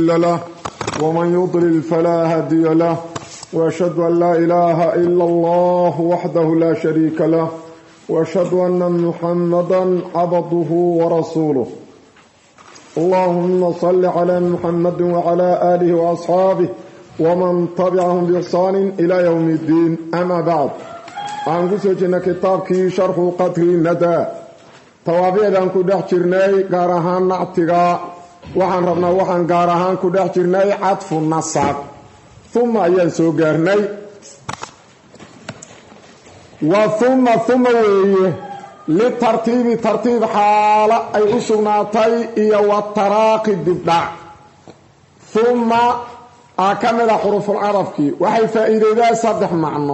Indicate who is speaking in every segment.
Speaker 1: له ومن يضلل فلا هادي له وأشهد أن لا إله إلا الله وحده لا شريك له وأشهد أن محمدا عبده ورسوله. اللهم صل على محمد وعلى آله وأصحابه ومن تبعهم بإحسان إلى يوم الدين. أما بعد، عن قصة كتابك شرح قطر الندى توابيدا كدح جرناي قارهان نعتقا waxaan rabnaa waxaan gaar ahaan ku dhex jirnay cadfu nasab thumma ayaan soo gaarnay wa thumma weeye litartiibi tartiib xaala ay u sugnaatay iyo wa taraaqi dibdhac. thumma akamida xuruful carabki waxay faa'iideydaa saddex macno.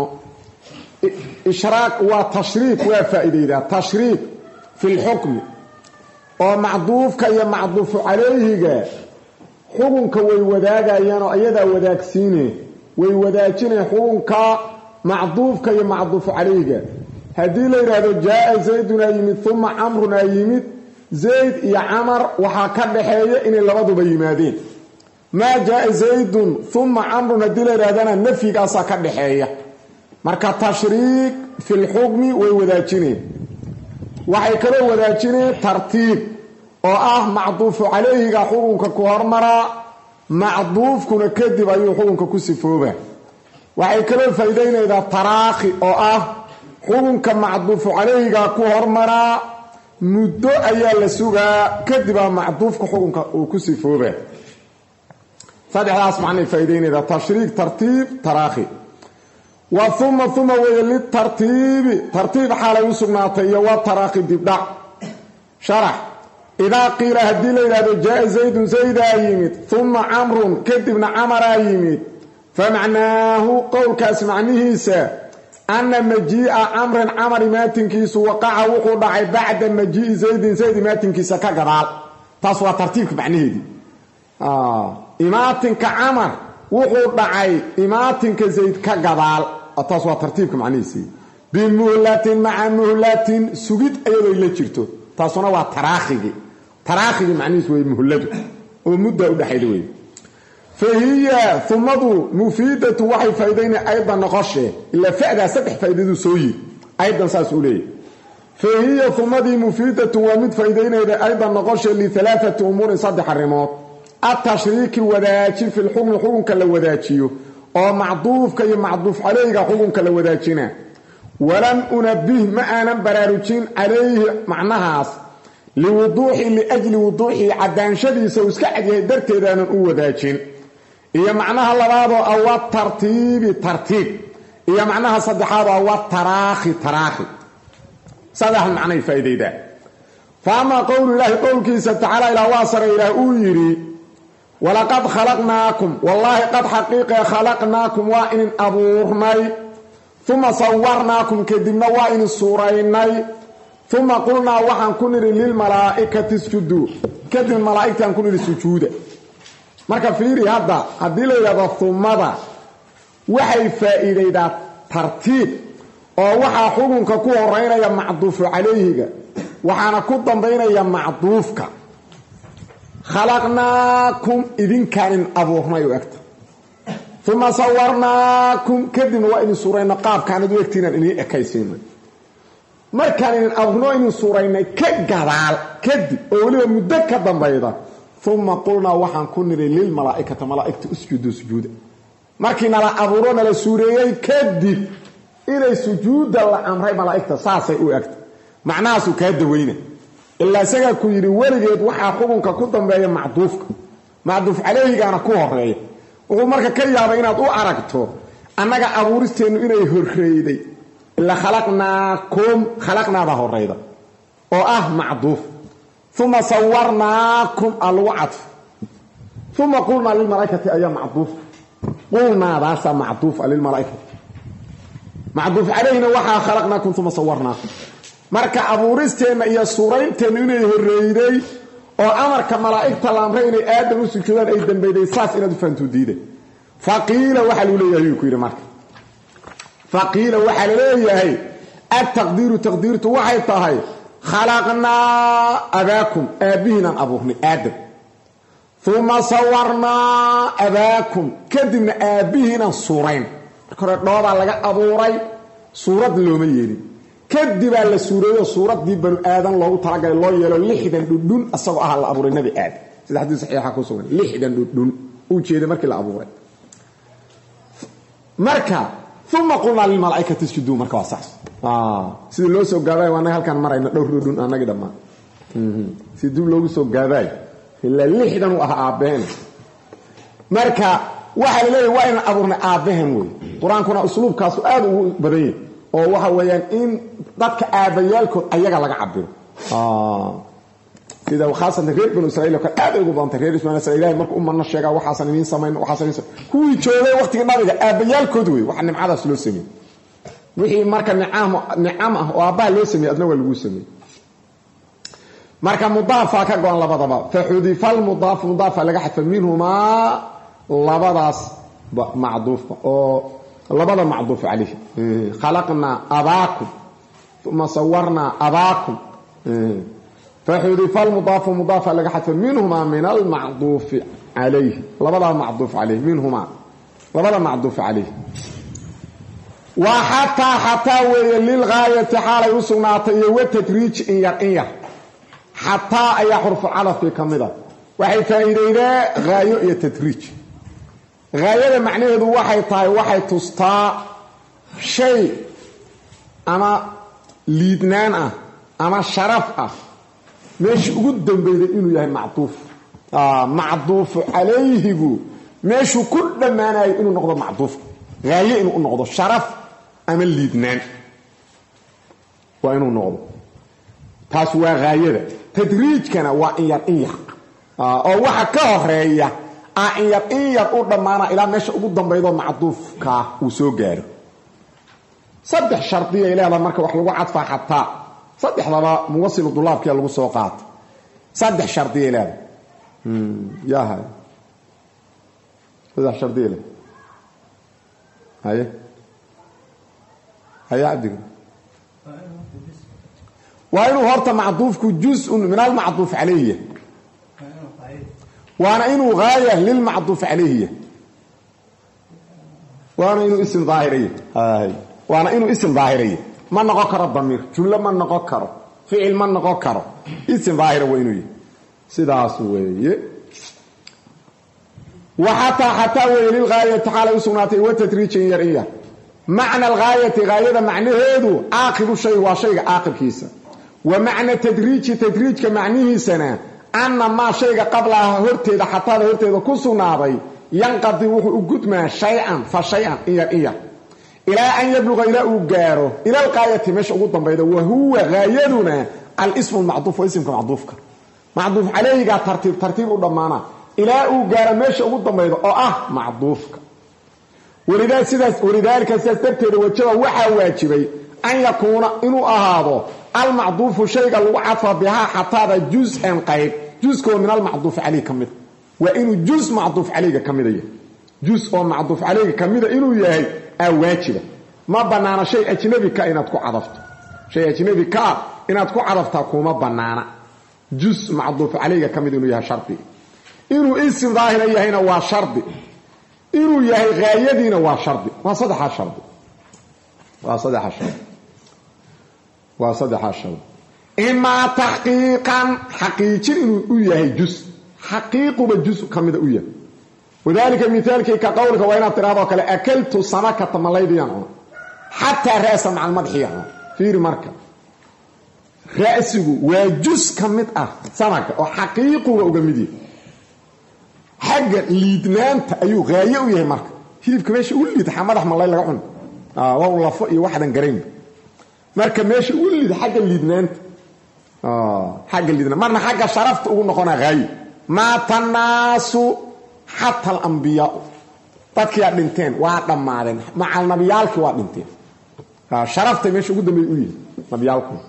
Speaker 1: ishraaq waa tashriik, waa faa'iideydaa tashriik fi lxukmi oo macduufka iyo macduufu calayhiga xukunka way wadaagayaan oo ayadaa wadaagsiine way wadaajineen xukunka macduufka iyo macduufu calayhiga. haddii la yidhaahdo jaa zaydun aa yimid uma camrun aa yimid, zayd iyo camar waxaa ka dhaxeeya inay labaduba yimaadeen. maa jaa zaydun uma camrun haddii la yidhahdana nafyigaasaa ka dhaxeeya. marka tashriik fi lxukmi way wadaajineen. waxay kaloo wadaajineen tartiib oo ah macduufu calayhiga xukunka ku hormaraa, macduufkuna kadib ayuu xukunka ku sifooba. waxay kaloo faa'iideynaydaa taraakhi oo ah xukunka macduufu calayhiga ku hormaraa muddo ayaa la sugaa kadibaa macduufka xukunka uu ku sifooba. saddexdaas macnay faa'iideynaydaa tashriik, tartiib, taraakhi. wa uma weeye litartiibi tartiib xaalay u sugnaatay iyo wa taraakhi dibdhac. sharax: idaa qiila haddii la yidhahdo jaa zaydun zaydaa yimid uma camrun kadibna camaraa yimid, famacnaahu qowlkaas macnihiisa anna majii'a camrin camar imaatinkiisu waqaca wuxuu dhacay bacda majii'i zaydin zayd imaatinkiisa ka gadaal. taas waa tartiibka macnaheedii. imaatinka camar wuxuu dhacay imaatinka zayd ka gadaal. taas waa tartiibka macnihiisii. bimuhlatin maca muhlatin sugid iyadoo la jirto. taasuna waa taraakhiga macnihiisu way muhladu oo mudda u dhaxayda wey. fahiya umadu mufiidatu waxay faa'iideynay aydan noqoshe ilaa fa'daa saddex faa'iidadu soo yiri aydan saas u leeyahay. fahiya umadii mufiidatu waa mid faa'iideynayda aydan noqoshe lialaaati umuurin saddex arrimood. atashriiki wadaajin fi lxukmi xukunka la wadaajiyo oo macduufka iyo macduuf calayhiga xukunka la wadaajina. walam unabih ma aanan baraarujin calayhi macnahaas liajli wuduuxi cadaanshadiisa uu iska cadyahay darteedaanan u wadaajin. iyo macnaha labaadoo ah wa tartiibi tartiib. iyo macnaha saddexaadoo ah wa taraakhi. saddex macnay faa'iideydaa. fa amaa qowlu ilaahi qowlkiisa tacaala ilaa waa sare ilaah uu yidhi walaqad khalaqnaakum, wallaahi qad xaqiiqee khalaqnaakum waa inin abuurnay, uma sawarnaakum kadibna waa inin suuraynay, uma qulnaa waxaan ku nidhi lilmalaa'ikati isjuduu, kadib malaa'igtaan ku nidhi sujuuda. marka fiiri hadda haddii la yidhahdo humada waxay faa'iidaydaa tartiib oo waxaa xukunka ku horeynaya macduufu calayhiga waxaana ku dambaynaya macduufka. khalaqnaakum idinkaanin abuurnay u egta, uma sawarnaakum kadibna waa idin suurayna qaabkaanad u egtiinaan idin ekaysiinay. markaan idin abuurno idin suuraynay ka gadaal kadib oo weliba muddo ka dambayda, uma qulnaa waxaan ku nidhi lilmalaa'ikata malaa'igta usjudu sujuuda. markii nala abuuro nala suureeyey kadib inay sujuudda la amray malaa'igta saasay u egta. macnahaasuu kaa daweyna ilaa isagaa ku yidhi weligeed waxaa xukunka ku dambeeya macduufka, macduuf calayhigaana ku horeeya. wuxuu marka ka yaabay inaad u aragto annaga abuuristeennu inay horreyday. ilaa khalaqnaakum, khalaqnaada horeyda oo ah macduuf. uma sawarnaakum aa lagu cadfo. uma qulnaa lilmalaa'ikati ayaa macduuf. qulnaadaasaa macduufa lilmalaa'ikati. macduuf calayhina waxaa khalaqnaakum uma sawarnaakum. marka abuuristeenna iyo suuraynteennu inay horreyday oo amarka malaa'igta la amray inay aadam u sujuudaan ay dambeyday, saas inaad u fahantuu diiday. faqiila waxaa lagu leeyahay yuu ku yidhi marka faqiila waxaa la leeyahay ataqdiiru taqdiirtu waxay tahay khalaqnaa abaakum aabbihiinaan abuurnay aadam uma sawarnaa abaakum kadibna aabbihiinaan suurayn marka hore dhoobaa laga abuuray suurad looma yeelin kadibaa la suureeyo suuraddii banu aadan loogu talagalay loo yeelo 60 dhudhun asagoo ah la abuuray nabi aadam sida xadiis saxiixa ku sugan 60 dhudhun uu jeeday markii la abuuray marka uma qulna lil malaa'ikati isjudu marka wasaas sida loo soo gaabay waana halkan marayna dhowr dhudhun anagi dhamaan sidii loogu soo gaabay ilaa 60 u ah aabeen marka waxa la leeyahay waa in abuurnay aabeen way quraankuna usluubkaas aad ugu badan yahay oo waxa weeyaan in dadka aabayaalkood ayaga laga cabiro sida khaasatan reer banu israa'iil ka aad ugu badan reer banu israa'iil marka ummadna sheega waxaasan idin sameyn waxaasan kuwii joogay waqtiga nabiga aabayaalkood way waxa nimcadaas loo sameeyay wixii marka ni'am ah oo aabaa loo sameeyay adna waa lagu sameeyay marka mudaafa ka go'an labadaba fa hudifal mudaaf laga xadfa minhuma labadaas macduufa oo labada macduuf alayhi khalaqna abaakum thumma sawarna abaakum fa hudifal mudaaf laga xadfa minhuma min al macduuf alayhi labada macduuf alayhi minhuma labada macduuf alayhi wa hatta wa lil ghayati halay usugnaatay wa tadriij in yar حتى أي حرف علف كمذا وحي فائدة غاية تدريج غاية معناه ذو وحي طاي وحي تسطى شيء أما ليدنان أما شرف مش قدام بيد إنه يهي معطوف معطوف عليه مش كل ما أنا إنه نقضى معطوف غاية إنه نقضى شرف أما ليدنان وإنه نقضى تاسوا غاية تدريج كان وإن ير أو واحد كهرية إن ير قدامنا إلى مش قدام بيضا معطوف كا وسوجر صدح شرطية إلى هذا مركب وحلو عطفة حتى صدح هذا موصل الطلاب كي يلقوا سوقات صدح شرطية إلى هذا يا هاي صدح شرطية إلى هاي عبدك وإنه هرت معطوفك جزء من المعطوف عليه وأنا إنه غاية للمعطوف عليه وأنا إنه اسم ظاهرية وأنا إنه اسم ظاهرية ما نغكر الضمير جملة ما نغكر فعل ما نغكر اسم ظاهر وإنه سداس ويه وحتى للغاية حال يسوناتي وتتريج يرئيه معنى الغاية غاية معنى هذا آخر شيء وشيء آخر كيسا ومعنى تدريج كمعنيه سنة أن ما شيء قبلها هرتيد حتى هرتيد كسنابي ينقضي وقدما شيئا فشيئا إيا إلى أن يبلغ إلى أجاره إلى الغاية مش قدام بيده وهو غايتنا الاسم المعطوف واسم كمعطوفك معطوف عليه قا ترتيب قدامنا إلى أجاره مش قدام بيده معطوفك ولذلك سيستبتد وجهه وحا واجبي أن يكون إنه هذا المعطوف شيء الوعطف بها حتى جزء قيب جزء من المعطوف عليه كمده وإنه جزء معطوف عليه كمده جزء معطوف عليه كمده إنه يهي أو واجبه ما بنانا شيء أجنبي كإنك عرفت شيء أجنبي كإنك عرفت كما بنانا جزء معطوف عليه كمده إنه يهي شرطي إنه اسم ظاهر يهينا هو شرطي إنه يهي غايدين هو شرطي وصدح الشرط إما تحقيقا حقيقي إنه يهي جزء حقيق بجزء كمده إياه وذلك مثالك كقولك وإن اضطرابك لأكلت سمكة ملايديا حتى رأسا مع المضحية في مركب رأسه وجزء كمده سمكة وحقيقه وقمدي حاجة ليدنان أيو غاية ويهي مركب هيلبك ماشي قول لي تحمد أحمد الله لغعون والله فوقي واحدا قريب مركب ماشي قول لي حاجة ليدنان حاجة ليدنان مرنا حاجة شرفت أقول نقونا غاية ما تناسوا حتى الأنبياء تدكي أدنتين وعدم معدن مع النبيالك وعدنتين شرفت ماشي قدام يقول نبيالكم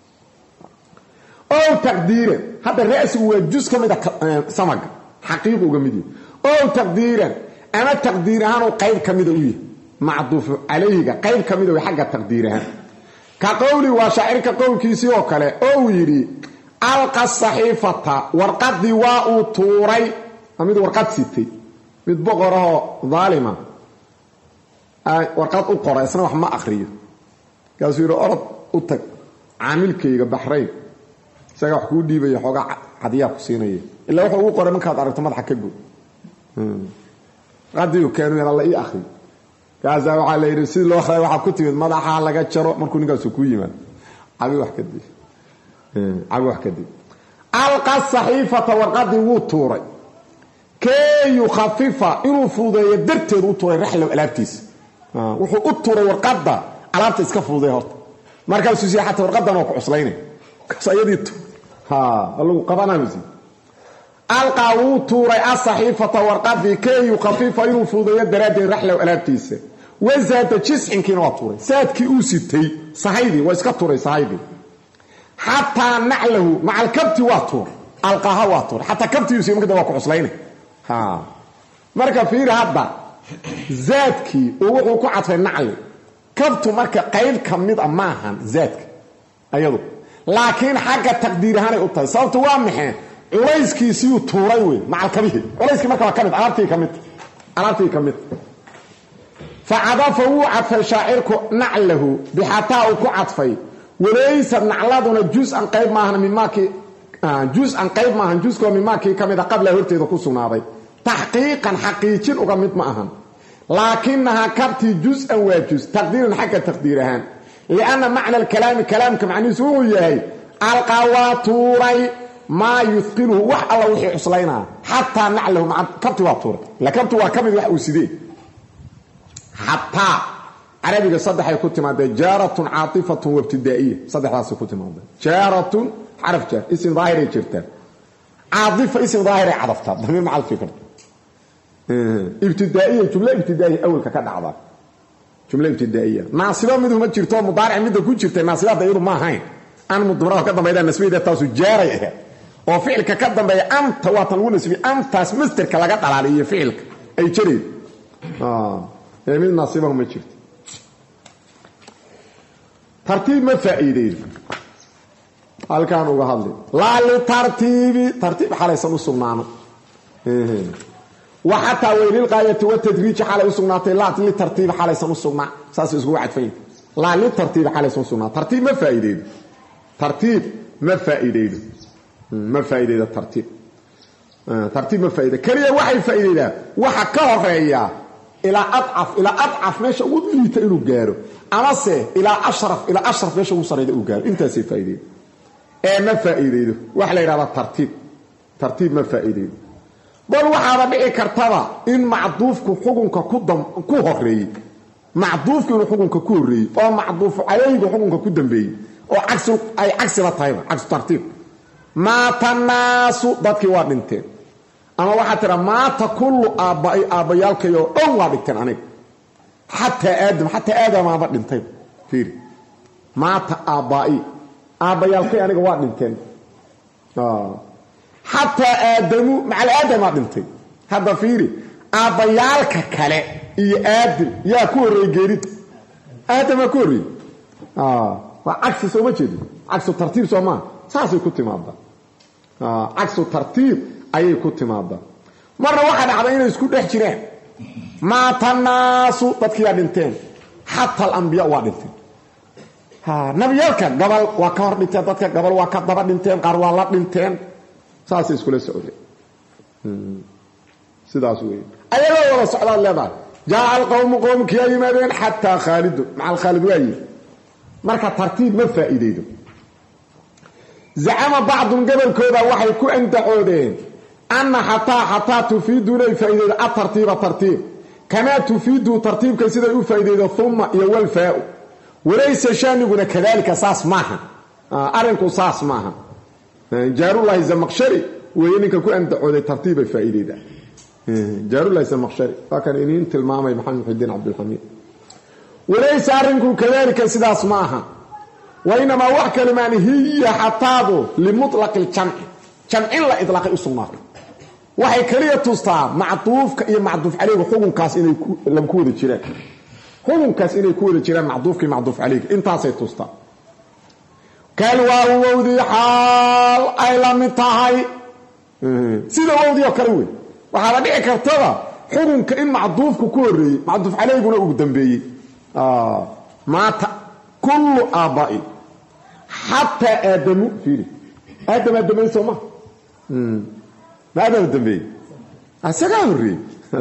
Speaker 1: أو تقديرا هذا الرأس هو جزء كمده سمك حقيقه وقمدي أو تقديرا أنا تقديرها وقيب كمده ويه معطوف عليه قيب كمده وحق تقديرها كقولي وشاعر كقول كيسي وكله أو يري ألقى الصحيفة ورقد واء طوري mid warqad sitay mid boqoraho dhaalima ay warqad u qoray isna wax ma akhriyo kaasuu yiri orod u tag caamilkayga Bahrayn isaga wax ku dhiibay xogaa hadiya ku siinay illa wuxuu u qoray markaad aragto madaxa ka go qadiyo kaanu la ii akhri kaasa waxa la yiri si loo xaray waxa ku timid madaxa laga jaro markuu ninkaas ku yimaado abi wax ka dib alqa sahifata warqadi wuu tuuray kay yukhaffifa inuu fuudeeyo darteed u tuuray raxlo alaabtiis wuxuu u tuuray warqada alaabta iska fuudeeyo horta markaas uu xataa warqadan oo ku cuslaynay sayidito lagu qabanayo alqa wuu tuuray as-sahifata warqadi kay yukhaffifa inuu fuudeeyo darteed raxlo alaabtiis wazaada jiscinkiina waa tuuray saadkii uu sitay sahaydi waa iska tuuray sahaydi حتى نعله مع الكبت واتور القاها واتور حتى كبت يسي مكدا واكو عسلينه marka fiir hadda zaadki oo wuxuu ku cadfay nacli kabtu marka qayb kamid ah maahan zaadka ayadu laakiin xagga taqdiir ahaan ay u tahay sababtu waa maxay culayskiisi uu tuuray way macal kabihi culayski marka waa kamid alaabtii kamid فعضفه عطف شاعرك نعله بحتى ku cadfay وليس نعلادنا جزءا قيب معنا من ماكي جزءا قيب معنا جزء من ماكي كما قبل هرتيده كسناday تحقيقا حقيقين uga mid ma ahan لكنها كبتي جزءا وجزء تقديرا حق تقديرها لان معنى الكلام كمعنى سو يحيى القواتوري ما يثقله وح الله وحي عسلينا حتى نعله مع كبتي واتور لا كبتي وكبد وح وسيدي حتى عربي صدح يكون تماده جارة عاطفة وابتدائية صدح راسه يكون تماده جارة حرف جار اسم ظاهري جرتان عاطفة اسم ظاهري عرفتها ضمير مع الفكرة ابتدائية جملة ابتدائية أول كان عضا جملة ابتدائية ناصبة مده ما جرتها مضارع مده كون جرتها ناصبة دايرو ما هين أنا مضمرها كدام بيدا النسبية ده تاسو جارية وفعلك كدام بيدا أنت وطنون نسبي أنت مستر كلاقات على فعلك أي جري من ناصبة ما جرت ترتيب ما فائده هل كانوا وهذا لا لترتيب حاليسن سغنانه وحتى ويل الغايه والتدريج حال سغناته لا لترتيب حاليسن سغنا ساس اسو عدفين لا لترتيب حاليسن سغنا ترتيب ما فائده الترتيب ما فائده كليه وحي فائده وحا كهريا الى اضعف ماشي ودليت انه غارو اما سي الى اشرف ماشي وصريده او غارو انت سي فائده ما فائده wax la yiraahdo tartiib ma faa'iideeyo bal waxa dhici kartaa in macduufku xukunka ku horeeyay macduufku inuu xukunka ku horeeyay oo macduuf alayhi xukunka ku dambeeyay oo cagsi la tahay cagsi tartiib ma tanaasu dadkii waa dhinteen ama waxa tira maata kullu aabayaalkayo dhan waa dhigteen aniga hatta aadam ma dhintay fiir maata aabayaalkay aniga waa dhinteen hatta aadamu macal aadam ma dhintay hada fiir aabayaalka kale iyo aadam yaa ku horeeyay aadam ku horeeyay waa cagsi soo ma jeedo cagsi tartiib soo ma saasay ku timaada cagsi tartiib ayay ku timaada marna waxa dhacday inay isku dhex jireen ma tanaasu dadkii dhinteen hatta al-anbiya waa dhinteen nabiyalka gabal waa ka hor dhinteen dadka gabal waa ka daba dhinteen qaar waa la dhinteen saas isku la socday sidaas weey ayagoo wada socdaan leedahay jaa al-qawm kiyamadeen hatta khalid ma'a al-khalid waayi marka tartiib ma faa'iideeyo زعم بعض قبل كذا وحي كو اندعودين أن حتى تفيدون فائدة الترتيب كما تفيد ترتيب كسيدة فائدة ثم يوال فاء وليس شانبنا كذلك ساس معها أرنكو ساس معها جار الله الزمخشري وينك كو اندعودين ترتيب الفائدة جار الله الزمخشري فكان إنين تلمامي محمد الدين عبد الحميد وليس أرنكو كذلك ساس معها وإنما وحك لمان هي حطابه لمطلق الجمع لا إطلاق الصناق وحي كلية تصطاب معطوف معطوف عليه وحكم كاس إنه لم كود الجيران حكم كاس إنه كود الجيران معطوف عليك انت سيتصطاب قال وذي حال أي لم يطهي سيدا وذي وكروي waxaa dhici kartaba xukunka in macduufku ku horeeyay macduuf caleyguna ugu dambeeyay maata kullu aaba'i hatta aadamu fiiri aadam soma ma aadam dambeeyay asaga horeeyay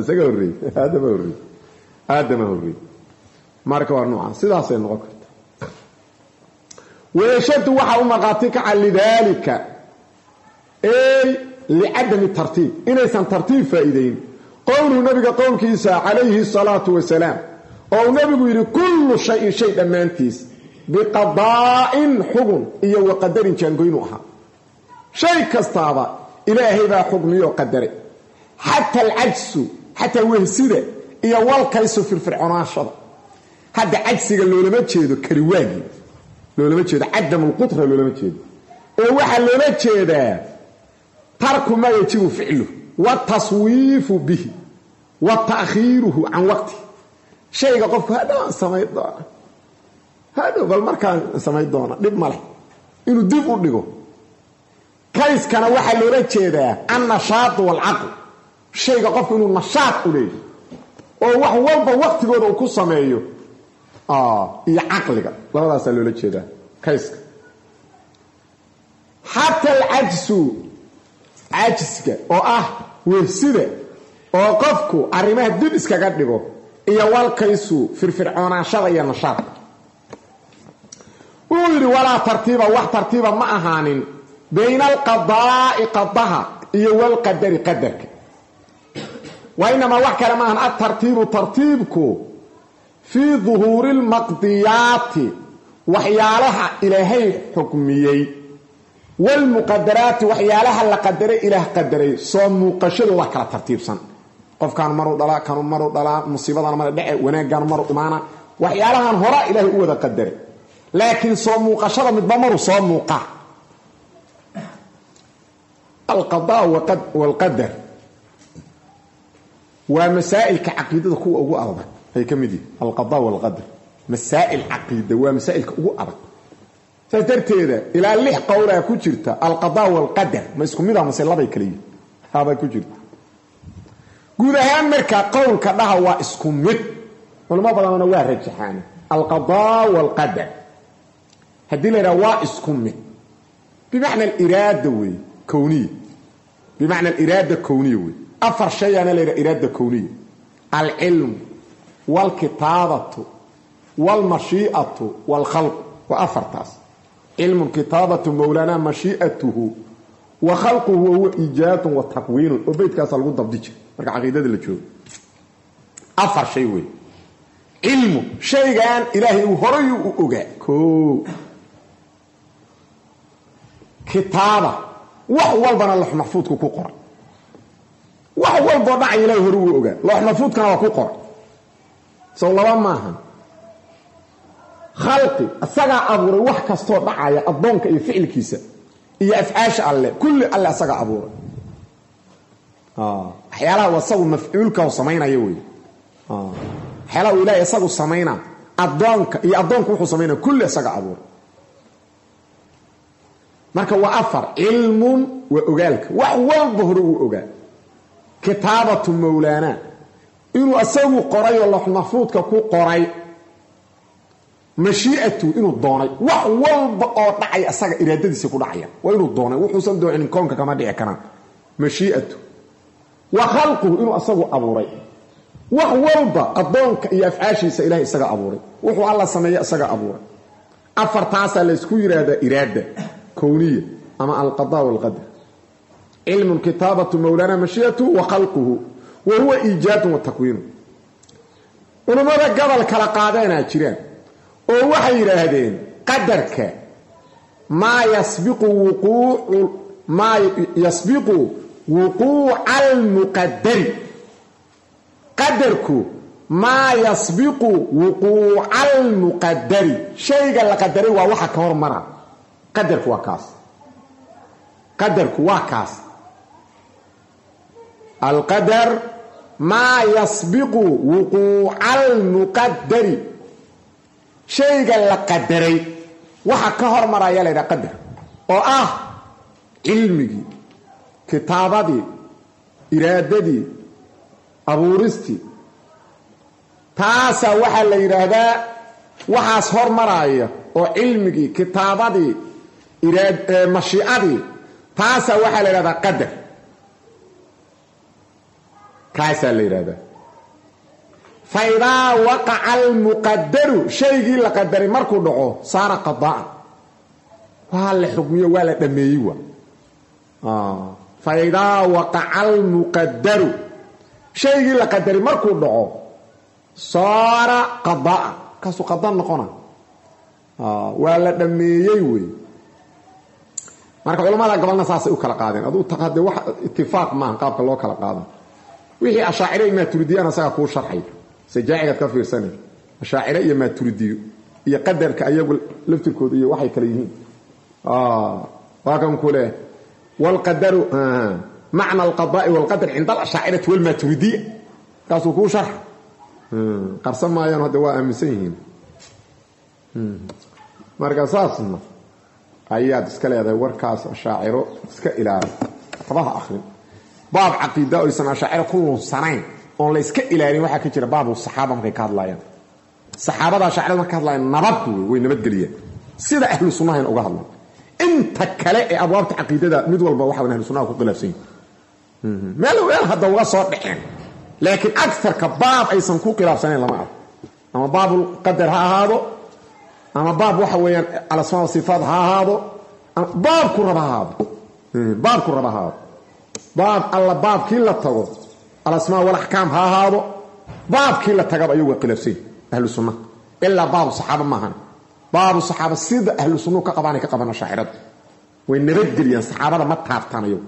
Speaker 1: aadam horeeyay marka waa nooca sidaas ay noqon kartaa weeshadu waxa u marqaati ka lidalika ay li'adam tartiib inaysan tartiib faa'iideyn qowlu nabiga qowlkiisa calayhi salaatu wasalaam oo nabigu yiri kullu shay'in shay dhamaantiis biqadaa'in hukum iyo waqadarin jangoynu aha shay kastaaba ilaahay baa xukmiyo qadaray hatta al-ajsu hatta wahsida iyo walkaysu firfirconaashada hadda ajsiga loolama jeedo kariwaagi loolama jeedo cadamul qutra loolama jeedo oo waxa loola jeedaa tarku ma yajibu ficlu wa taswiifu bihi wa ta'khiruhu an waqti shayga qofku hada sameeydo hada bal markaan sameeydoona dib male inuu dib u dhigo kayskana waxa loola jeedaa an-nashaat wal aql shayga qofku inuu nashaat u leeyahay oo wax walba waqtigooda uu ku sameeyo iyo aqliga labadaas loola jeedaa kayska hatta al-ajsu ajsiga oo weesida oo qofku arimaha dib iskaga dhigo iyo walkaysu firfircoonashada iyo nashaad uu yiri wala tartiiba wax tartiiba ma ahaanin bayna al-qadaa'i qadaha iyo wal qadari qadarka وإنما وحكى لما أن الترتيب ترتيبك في ظهور المقضيات وحيالها إلهي حكميي والمقدرات وحيالها لقدر إله قدري صوم قشد الله كلا ترتيب سن قف كان مرو دلا كانوا مرو دلا مصيبة مرو دعي وناك كانوا مرو أمانا وحيالها هراء إلهي أوذا قدري لكن صوم قشد مدمر صوم قع القضاء والقدر ومسائل كعقيدة كو أغو أرضا هي كمدي القضاء والقدر مسائل عقيدة ومسائل كو أرضا فترتيدا إلى اللي قولها كجرتا القضاء والقدر ما يسكميدا مسائل لبا يكلي هذا كجرتا قودها أمريكا قول كدها واسكمت ولما بضانا واه رجحاني القضاء والقدر هدي لنا واسكمت بمعنى الإرادة كونية بمعنى الإرادة كونية أفر شيء أنا ليرى إرادة كونية العلم والكتابة والمشيئة والخلق وأفر تاس علم كتابة مولانا مشيئته وخلقه هو إيجاد وتكوين وبيت كاس الغضب ديك مركع عقيدة اللي تشوف أفر شيء علم شيء كان إلهي وهري وأوجا كو كتابة وحول بنا الله محفوظ كو قرأ وحول بضع إليه هرو وأوجا الله محفوظ كان وكو قرأ صلى الله معهم خلقي السجع أبوري وحكا صوت معايا الضنك يفعل كيسة يفعاش الله كل الله سجع أبوري حيالا وصو مفعولك وصمينا يوي حيالا ولا يصو صمينا الضنك وحو صمينا كل سجع أبوري marka waa afar ilmun wa ogaalka wax walba hore uu ogaa kitaabatu mawlana inuu asagu qoray Allah mahfuudka ku qoray mashii'atu inuu doonay wax walba oo dhacay asaga iraadadiisa ku dhacaya waa inuu doonay wuxuu san doonin koonka kama dhici karaan mashii'atu wa khalquhu inuu asagu abuuray wax walba adoonka iyo afcaashiisa ilaahay isaga abuuray wuxuu Allah sameeyay isaga abuuray afartaas la isku yiraahdo iraada كونية أما القضاء والقدر علم الكتابة مولانا مشيئته وخلقه وهو إيجاد وتكوين ونماذا قبل كالقادين أجرين وهو حير هذين قدرك ما يسبق وقوع المقدر قدرك ما يسبق وقوع المقدر شيء قال قدري ووحا كور مرة قدرك واكاس القدر ما يسبق وقوع المقدر شيء قال قدري وحا كهر مرا يلا قدر او علمي كتابتي iraadadii abuuristii taasaa waxaa la yidhaahdaa waxaas hormaraya oo cilmigii kitaabadii mashiicadii taasaa waxaa la yidhahdaa qadar kaasaa la yidhahdaa faidaa waqaca almuqadaru shaygii la qadaray markuu dhaco saara qada'an waa la xukmiyo waa la dhameeyey faidaa waqaca almuqadaru shaygii la qadaray markuu dhaco saara qada'an kaasuu qada noqona waa la dhameeyey wey marka culamada gobolna saasay u kala qaadeen aduu taqaade wax itifaaq maaha qaabka loo kala qaado wixii ashaacire iyo maaturidiyan asaga kuu sharxay sajaacigaad ka fiirsanay ashaacire iyo maaturidiyo iyo qadarka ayagu laftirkooda iyo waxay kala yihiin waa kan ku leh walqadaru macna alqadaa'i walqadar cinda alashaacirati walmaaturidiya kaasuu kuu sharxa qarsan maayaan hadda waa aaminsan yihiin marka saasna ayaad iska leedahay warkaas ashaaciro iska ilaali tabaha akhrin baab caqiida oo aysan ashaaciro ku lunsanayn oon la iska ilaalin waxaa ka jira baabu saxaaba markay ka hadlayaan saxaabada ashaacirada markay ka hadlayaan nabad way nabadgeliyaan sida ahlu sunnaha uga hadlaan inta kale ee abwaabta caqiidada mid walba waxa ahlu sunnaha ku khilaafsan meel hadda uga soo dhaceen laakiin aktharka baab aysan ku khilaafsanayn lama arko ama baabul qadar ha ahaado ama baab waxa weeyaan al-asmaa wa sifaat ha ahaado baabku raba ahaado baab alla baabkii la tago al-asmaa wal ahkaam ha ahaado baabkii la tagaba ayagu khilaafsan ahlu sunnah illa baab saxaaba maahan baabu saxaaba sida ahlu sunnah ka qabana shaacirada way nabadgeliyaan saxaabada ma taabtanayo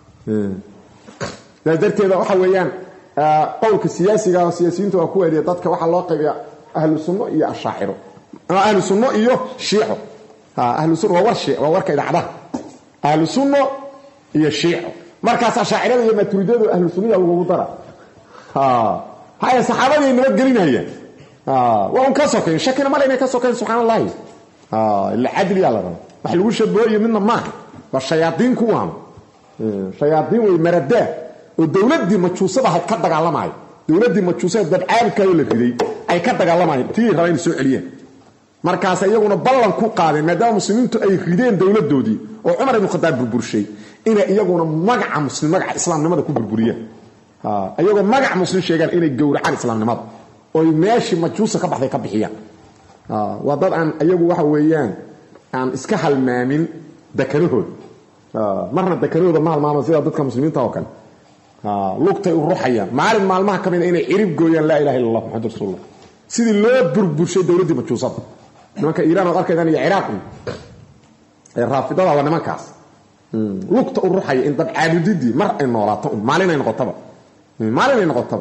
Speaker 1: darteeda waxa weeyaan qowlka siyaasiga oo siyaasiyiintu waa ku weeriyay dadka waxa loo qaybiyaa ahlu sunnah iyo ashaaciro ahlu sunnah iyo shiico ahlu sunnah waa warka idaacadaha ahlu sunnah iyo shiico markaas ashaacirada iyo maturidiyadu ahlu sunnah lagu dara haya saxaabada nabadgelinayaan waa un ka sokeyn shakina ma leeyahay ka sokeyn subhanallahi illa adli ala rab wax lagu shabeeyo midna ma waa shayaadiin kuwaan shayaadiin way marada oo dawladii majuusada had ka dagaalamay dawladii majuusada dabcaabka la riday ay ka dagaalamay tii rabeen soo celiyeen markaas ayaguna ballan ku qaadeen maadaama muslimiintu ay rideen dawladoodii oo Umar ibn Khattab burburshay ina iyaguna magaca muslim magaca islaamnimada ku burburiyeen ayagoo magaca muslim sheegan inay gowracaan islaamnimada oo meeshii majuusa ka baxday ka bixiyaan waa dad aan ayagu waxa weeyaan aan iska halmaamin dakanahood marna dakanahooda maalmaama sida dadka muslimiinta oo kale lugtay u ruuxayaan maalin maalmaha kamid inay cirib gooyaan laa ilaaha illallah muhammadur rasuulullah sidii loo burburshay dawladii majuusada nimanka Iiraan oo arkaydan iyo Ciraaq ay raafidada waa nimankaas lugta u ruuxay in dad caabudidii mar ay noolaato maalin ay noqotaba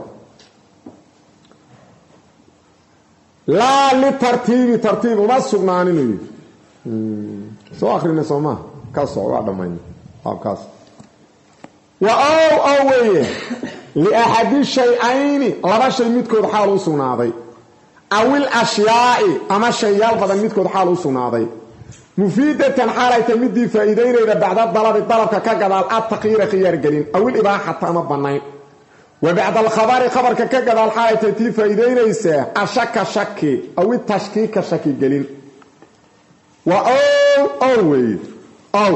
Speaker 1: لا لترتيب وما سغنانين سو اخرنا سوما كاسو ودمين كاس واو لاحد الشيئين لبا شيء ميدكود حال و سغناداي او الاشياء اما شيء بدن ميدكود حال و سغناداي مفيده حالته مدي فائدينيده بعد طلب كغدال التقيير خيار جلين او الاباحه اما بنين وبعد الخبر خبرك كغدال حالته تي فائدينيسه اشك او التشكيك شكي جلين او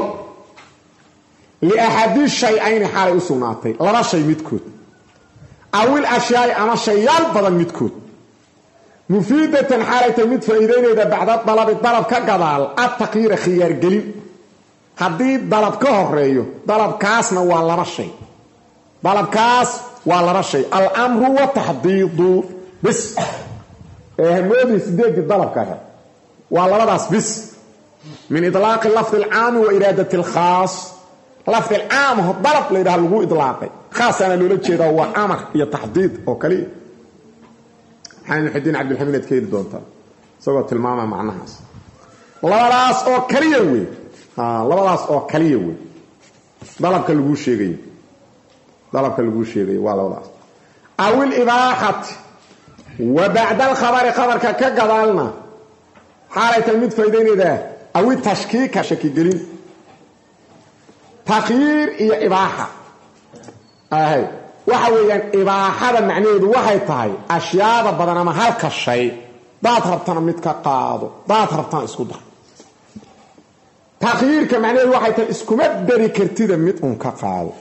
Speaker 1: لاحد الشيئين حال اسناتي لا شيء مدكود او الاشياء اما شيال بدن مدكود مفيده حالته مد فائدينيده بعد طلب كغدال التقيير خيار جلين hadii dalab ka horeeyo dalabkaasna waa laba shay dalabkaas waa laba shay al-amru wa tahdiidu bis moodi sideed dalabka waa labadaas bis min idlaaq lafz al-aam wa iradati al-khaas lafz al-aam hu dalab leeyahay lagu idlaaqay khaasana loo jeedo waa amr iyo tahdiid oo kali xaan xidin abdul hamid keed doonta sabab tilmaama macnahaas labadaas oo kaliya weey labadaas oo kaliya weey dalabka lagu sheegay waa labadaas awil ibaahat wa ba'da al-khabar khabarka ka gadalna xaalata mid faa'iideynayda aw tashkiika shaki gelin taqyir iyo ibaaha ahay waxa weeyaan ibaaxada macnaheedu waxay tahay ashyaada badan ama halka shay daad rabtana mid ka qaado daad rabtana isku dar takhyiirka macnaheedu waxay tahay iskuma dari kartida mid un ka qaado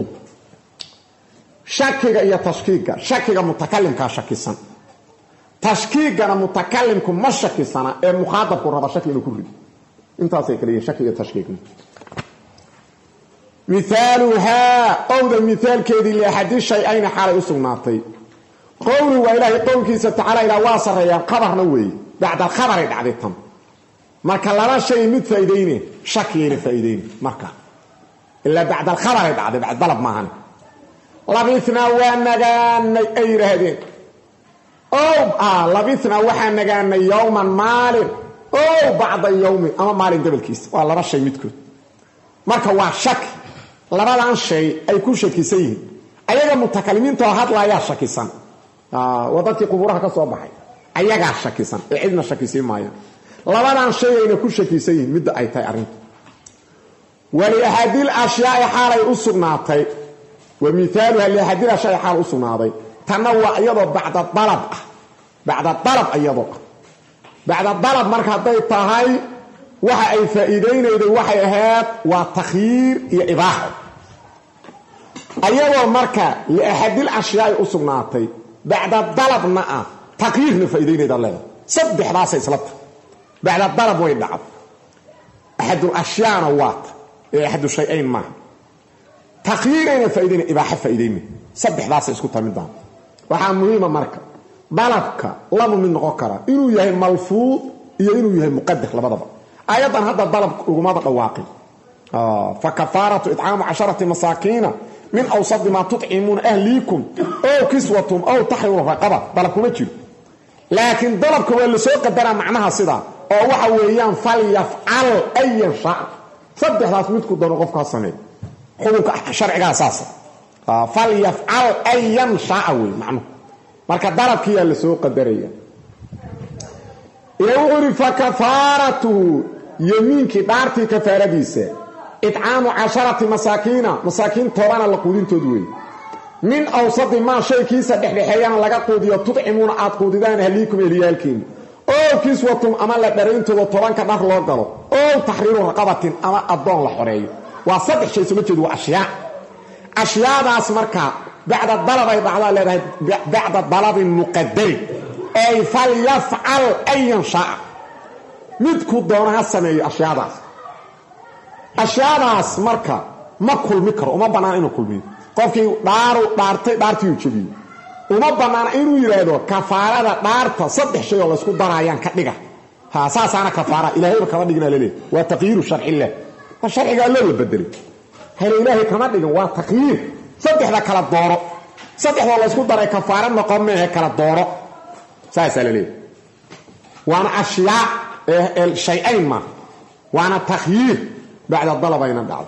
Speaker 1: shakiga iyo tashkiiga shakiga mutakallimka shakisan tashkiigana mutakallimku ma shakisana ee mukhaatabku raba shaki inuu ku rido intaasay kaliya shakiga tashkiigna مثالها أو ذا مثال كذي لأحد شيئين حالة أسمناتي قوله وإلهي قولك تعالى إلى واصر يا خبر نوي بعد الخبر يدعيتهم ما كان لنا شيء مثل فايدينه شكين فايدين مركا إلا بعد الخبر يدعي بعد طلب معنا لبثنا وأننا أي رهدين أو لبثنا وحنا يوما مال أو بعد يوم أما مال قبل كيس والله ما شيء مثل marka waa shaki labadan shay ay ku shakisan ayaga mutakalimiinta hadlaaya shakisan wadadkii quburaha ka soo baxay ayaga shakisan cidna shakisan maaya labadan shay ay ku shakisan mid ay tahay arinta wali ahadil ashyaa halay usugnaatay wa mithaluha li ahadil ashyaa hal usugnaaday tanawwa iyadoo bacda talab iyadoo bacda talab marka haday tahay waxa ay faa'iideynaydo waxay ahayd waa takhyiir iyo ibaaha ayagoo marka li ahadil ashyaa usugnaatay bacda dalabna takhyiirna faa'iideynaydo leedahay saddexdaas islata bacda dalab way dhacad ahadul ashyaana waat ahadu shay'ain ma takhyiirna faa'iideynay ibaaha faa'iideynay saddexdaas isku tamidaan waxa muhiim marka dalabka lama min noqon kara inuu yahay malfuud iyo inuu yahay muqaddar labadaba أيضا هذا الضرب وما بواقي فكفارة إطعام 10 مساكين من أوسط ما تطعمون أهليكم أو كسوتهم أو تحرير رقبة ضربكم يجيب لكن ضربكم اللي سوق قدر معناها صدا أو وحويان فليفعل أي شيء صدق لا تمتكم ضرقوا الصنيع حقوق شرعي أساسا فليفعل أي شيء معناه marka ضربكي اللي سوق قدريه يعرف كفارته يمينك دارتي كفارديسه اطعام 10 مساكين طبعا لقودين تدوي من اوسط ما شيء كيس دخدخيان laga qoodiyo tudcimuuna aad qoodidaan haliikum iliyalkiin oo kiswatum ama la dhareentooda 10 ka dhar loo galo oo tahriiru raqabatin ama adoon la xoreeyo waa saddex shay soo jeedo ashyaadaas marka bacda dalab ay bacda leedahay bacda dalab muqaddar ay falyaf'al ayyan sha'a midku doonaha sameeyo ashyaadaas marka ma kulmi karo uma banaan inuu kulmiyo qofkii dhaartay uu jabiyo uma banaan inuu yiraahdo kafaarada dhaarta saddex shay oo la isku darayaan ka dhiga saasaana kafaara ilaahay kama dhigna leeyahay waa taqyiir sharci leh sharciga la bedeli hal ilaahay kama dhigin waa taqyiir saddexda kala dooro saddexda la isku daray kafaara noqon ma kala dooro ساسالي وانا اشياء الشيئين ما وانا تخيير بعد الضلبين بعد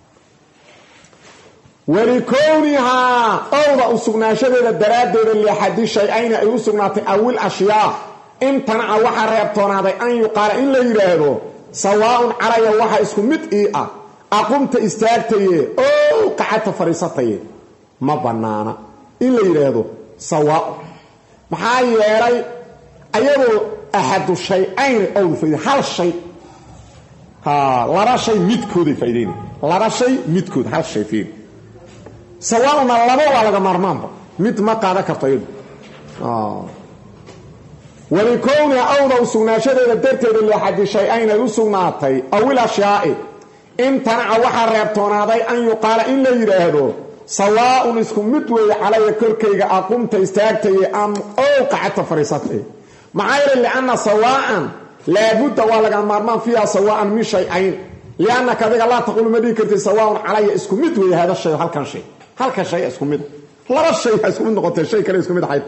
Speaker 1: ولكونها اوضع اسغناشده الدراد اللي حد شيئين اي اسغنات اول اشياء امتنع وحربتوناده ان يقال ان لا يراهدو سواء علي وحا اسكو مid اقمت استاغتي او قعدت فريستي ما بنانا ان لا يراهدو سواء maxaa yeelay ayadoo ahadu shay'ayn oo faa'iido hal shay laba shay midkood faa'iideyn laba shay midkood hal shay fiin sawaa'una laba waa laga marmaanba mid ma qaada karto iyadu ولكونها أوضع سغناشده درتيده اللي حد شيئين يسغناتي أو الأشياء امتنع وحربتوناده أن يقال إن لا يراهدو سواء اسكم مدوي على كركيغا اقمت استاغتي ام اوقعت فريستي معايير لان سواء لابد ولا مرمان فيها سواء من شيئين لانك لا تقول مديكتي سواء علي اسكم مدوي هذا الشيء هل كان شيء اسكم مد لا شيء اسكم نقطه شيء كان اسكم مد حيد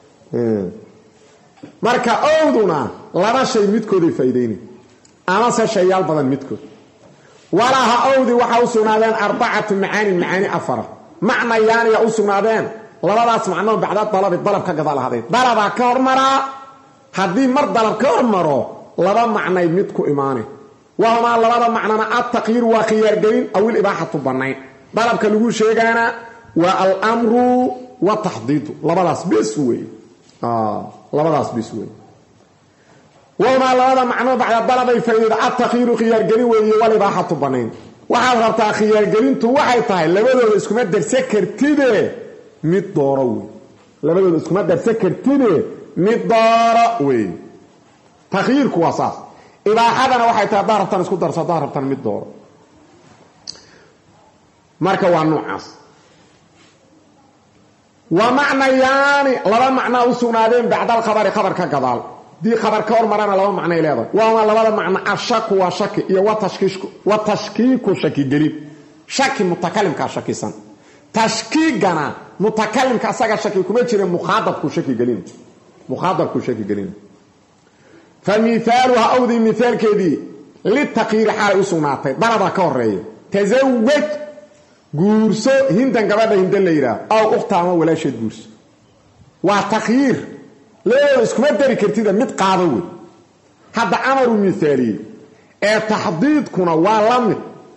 Speaker 1: marka ooduna laba shay midkood ay faa'iideeyeen ama shayal badan midkood walaha oodi waxa uu sugnaadeen arba'atu maani afara معنى يعني أسنادين لبداس معناه بعد طلب كغدال هذه طلبا كورمرا هذه مر طلب كورمرو لبا معنى مدكو ايمانه وهما لبا معنى التقيير وخيار دين او الاباحه بنين طلب كلو شيغانا والأمر والتحديد لبداس بس وي لبداس بس وي وما لبدا معنى بعد طلب فائده التخيير خيار غلي وي والاباحه بنين waxaad rabtaa khiyaar gelintu waxay tahay labadooda isku ma darsan kartide mid dooro way labadooda isku ma darsan kartide mid dooro way takhyiirku waa saas ibaaxadana waxay tahay daartan isku darsan daartan mid dooro marka waa noocaas wa macna yaani laba macna u sugnaadeen bacda khabar ka gadaal دي خبر كور مرنا لو معنى لهذا وما لبدا معنى الشك وشك وتشكيك شكي قريب شك متكلم كشكيسان تشكيكنا متكلم كاسغا شكي كما جيره مخاطب كشكي قليل مخاطب كشكي قليل فمثالها او ذي مثال كدي للتقيير حال اسمعتي ضربا كوريه تزوج غورسو هندن غبا هندن ليرا او اختها ولا شد غورس وتخيير لا اسكما داري كرتيدا مid qaado way hada amaru misali ee tahdidkuna waa lamid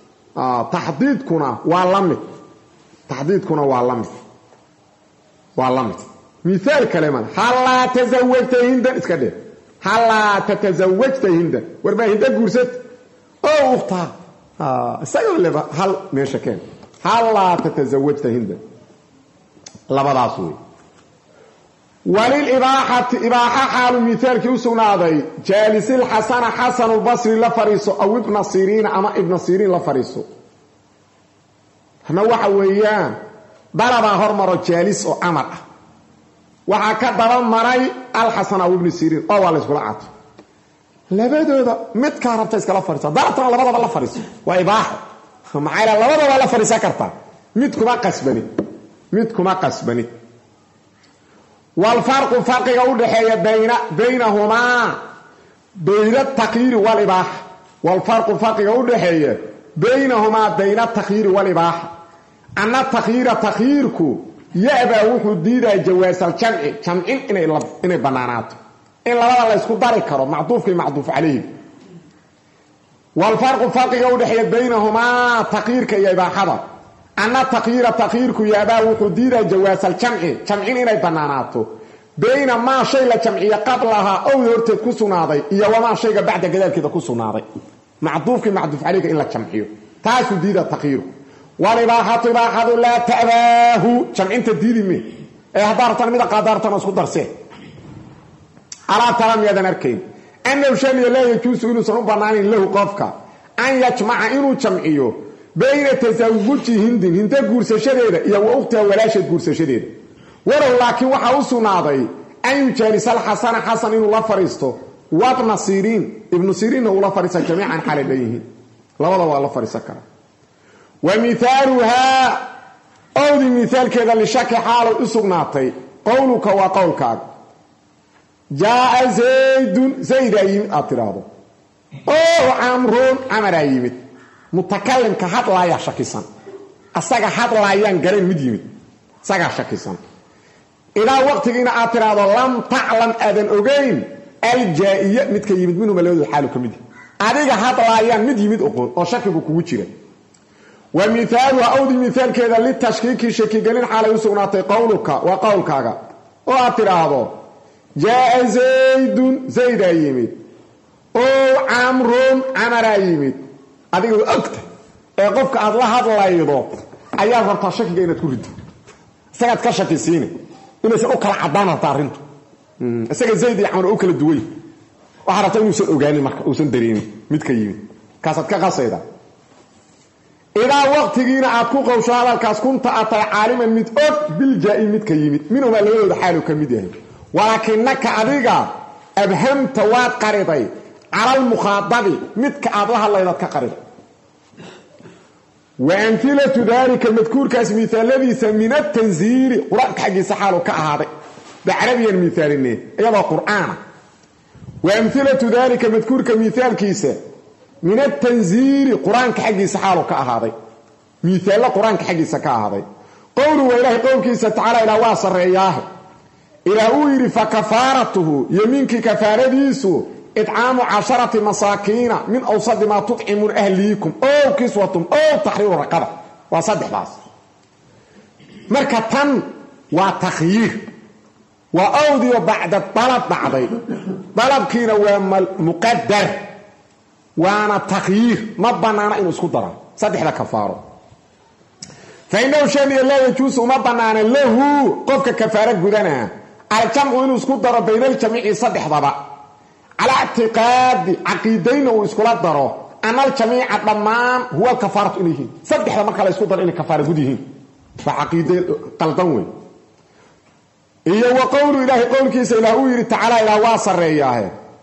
Speaker 1: tahdidkuna waa lamid misal kalaman halla tazawwajta hindan iska dhe halla tatazawwajta hindan warba hinda guursat oo ukhta sayo leba hal meesha keen halla tatazawwajta hindan labadaas way وللإباحة إباحة حال مثال كيوسونادي جالس الحسن حسن البصري لفريسو أو ابن سيرين أما ابن سيرين لفريسو هنا waxa weeyaan daraba hormaro jaalis oo amar ah waxa ka daba maray al-Hasan aw ibn Sirin oo wala isku laacad labadooda mid ka rabta iskala fariiso darabta labadaba la fariiso waa ibaaxo maxay labadaba la fariisa kartaa mid kuma qasbani والفرق فرق يودحيه بينهما بين التقيير والإباحة والفرق فرق يودحيه بينهما بين التقيير والإباحة أن التقيير تقييرك يأبى وحديد جواز الجمع إن بنانات إلا الله يسكت دارك معطوف معطوف عليه والفرق فرق يودحيه بينهما تقييرك يا إباحة أن التقيير تقييرك يابا وحديد جواز الجمع إنay banaanaato بين ما شيء لا جمعيه قبلها او يرتد كسناday iyo wama shayga bacda gadaalkeeda ku sugnaaday macduufki macduuf عليك in la jamciyo taas diida taqyiir walibahatu bahadu la ta'bahu jamcinta diidime ee hadartan mid qadartan isku darsee ala taram yadan arkayn anna shan la yajuusu inuu sanu banaanin lahu qofka an yajma'a inuu jamciyo بين تزوج هند غورسشديده iyo waqtiga walaashad guursashadeeda waraw laakiin waxa uu sugnaaday ay jaalis al-Hasan Hasan inuu la fariisto وابن سيرين ابن سيرين uu la fariisa jamiican xalayhi labada waa la fariisa kara ومثالها او دي مثال كده لشك حاله usugnaatay qowluka wa qowlkaaga jaa zayd ayim atirado oo amrun amarayimit متكلم كحد لا يشكيسان اسغا حد لا يان غرين مid yimid saga shakisan ila waqtigiina atirado lam ta'lam adan ogeyn الجائيه mid ka yimid minuu malawada xaalu kamid adiga had la yaan mid yimid oo shakigu kugu jira ومثال او دي مثال كده للتشكيك شكي galin xaalay u sugnaatay qowlka wa qowlkaaga oo atirado jaa zayd ayimid oo amrun amarayimid adiga ogta ee qofka aad la hadlaydo ayaa rabta shakiga inaad ku rido sagad ka shakisiin inaysan u kala cadaan taarintu isaga zayd iyo amar u kala duway waxa rabta inuu soo ogaani marka uu san dareemin mid ka yimid kaasad ka qasayda ila waqtigiina aad ku qowsho hadalkaas kunta atay caaliman mid og bil jaa'i mid ka yimid minuu ma labadooda xaalu kamid yahay walaakinaka adiga abhamta waad qariday على المخاطب متك أضلها الله يضاك قريب وأمثلة ذلك المذكور كاسم الذي من التنزيل قرآن حقي سحاله كأهاضي بعربيا المثال إنه أيضا قرآن وأمثلة ذلك المذكور كمثال كيسا من التنزيل قرآن حقي سحاله كأهاضي مثال قرآن حقي سكأهاضي قوله وإله قول كيسا تعالى إلى واصر إياه إلى أوير فكفارته يمينك كفارة ديسو إطعام 10 مساكين من أوسط ما تطعمون أهليكم أو كسوة أو تحرير رقبة وصدح باس marka tan waa takhyiir waa awdiyo bacda talab dhacday talabkiina waa muqaddar waana takhyiir ma banaana inuu isku daro saddexda kafaaro فإنه شيء لا يجوز وما بنانا له قفك كفارة قدنا الجمع إنه اسكو دارو بين الجميع صدح ضبا على اعتقاد عقيدين واسكولات دارو أن الجميع الضمان هو الكفارة إليه صدح لما قال اسكو دارو إنه كفارة قديه فعقيدين قلدون إيه وقول إله قول كيس إلهوه تعالى إلى واصر إياه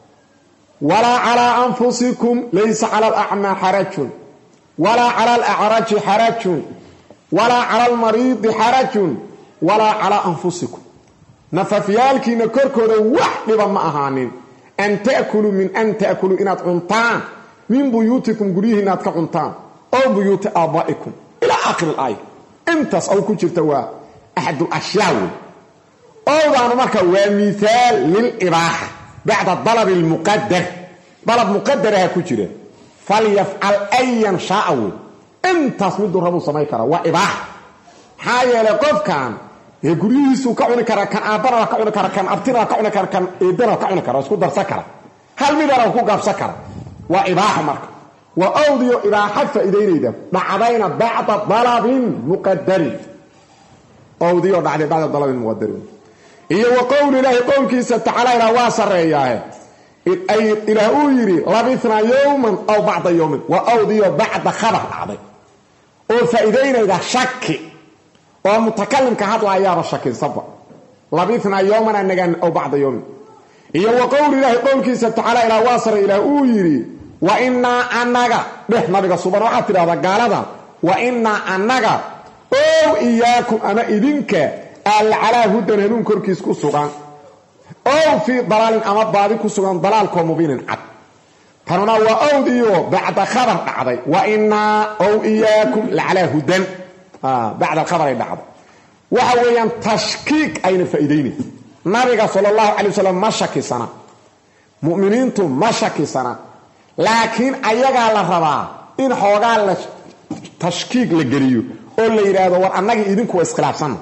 Speaker 1: ولا على أنفسكم ليس على الأعمى حرج ولا على الأعراج حرج ولا على المريض حرج ولا على أنفسكم نففيالك نكركو واحد ما أهانين أن تأكلوا من أن تأكلوا إنات عنطان من بيوتكم قريه إنات كعنطان أو بيوت آبائكم إلى آخر الآية انتص أو كنتوا أحد الأشياء أو دعنا مركا ومثال للإباحة بعد الضرب المقدر ضرب مقدر هي كتير فليفعل أيا شاءوا انتص من دربو سماي كرا وإباحة حاجة لقف كان يقوليسو كعون كرا كان أبرا كعون كرا كان أبتنا كعون كرا كان إبرا كعون كرا اسكو در سكرا هل مدرا كو قاب سكرا وإباحة مركا وأوضيو إباحة فإذين إذا بعدين بعد ضرب مقدر أوضيو بعد ضرب مقدر إيه وقول الله قول كيسة تعالى إلى واصر إياه أي إلى أويري لبثنا يوما أو بعد يوم وأوضيو بعد خبر بعضي وفإذين إذا شك ومتكلم كهذا عيار الشك صبا لبثنا يوما أنجان أو بعد يوم إيه وقول الله قول كيسة تعالى إلى واصر إلى أويري وإنا أنك به نبيك سبحانه وتعالى قال هذا وإنا أنك أو إياكم أنا إذنك على هدى هنون كركيس كسوغان أو في ضلال أما بعد كسوغان ضلالكم مبين عد فنونا وأوديو بعد خبر بعضي وإنا أو إياكم لعلى هدى بعد الخبر بعض وحويا تشكيك أين فإيدين نبي صلى الله عليه وسلم ما شكي سنة مؤمنينتم ما شكي سنة لكن أيها الربا إن حوغال تشكيك لقريو قول لي إرادة وأنك إذنكو اسخلاف سنة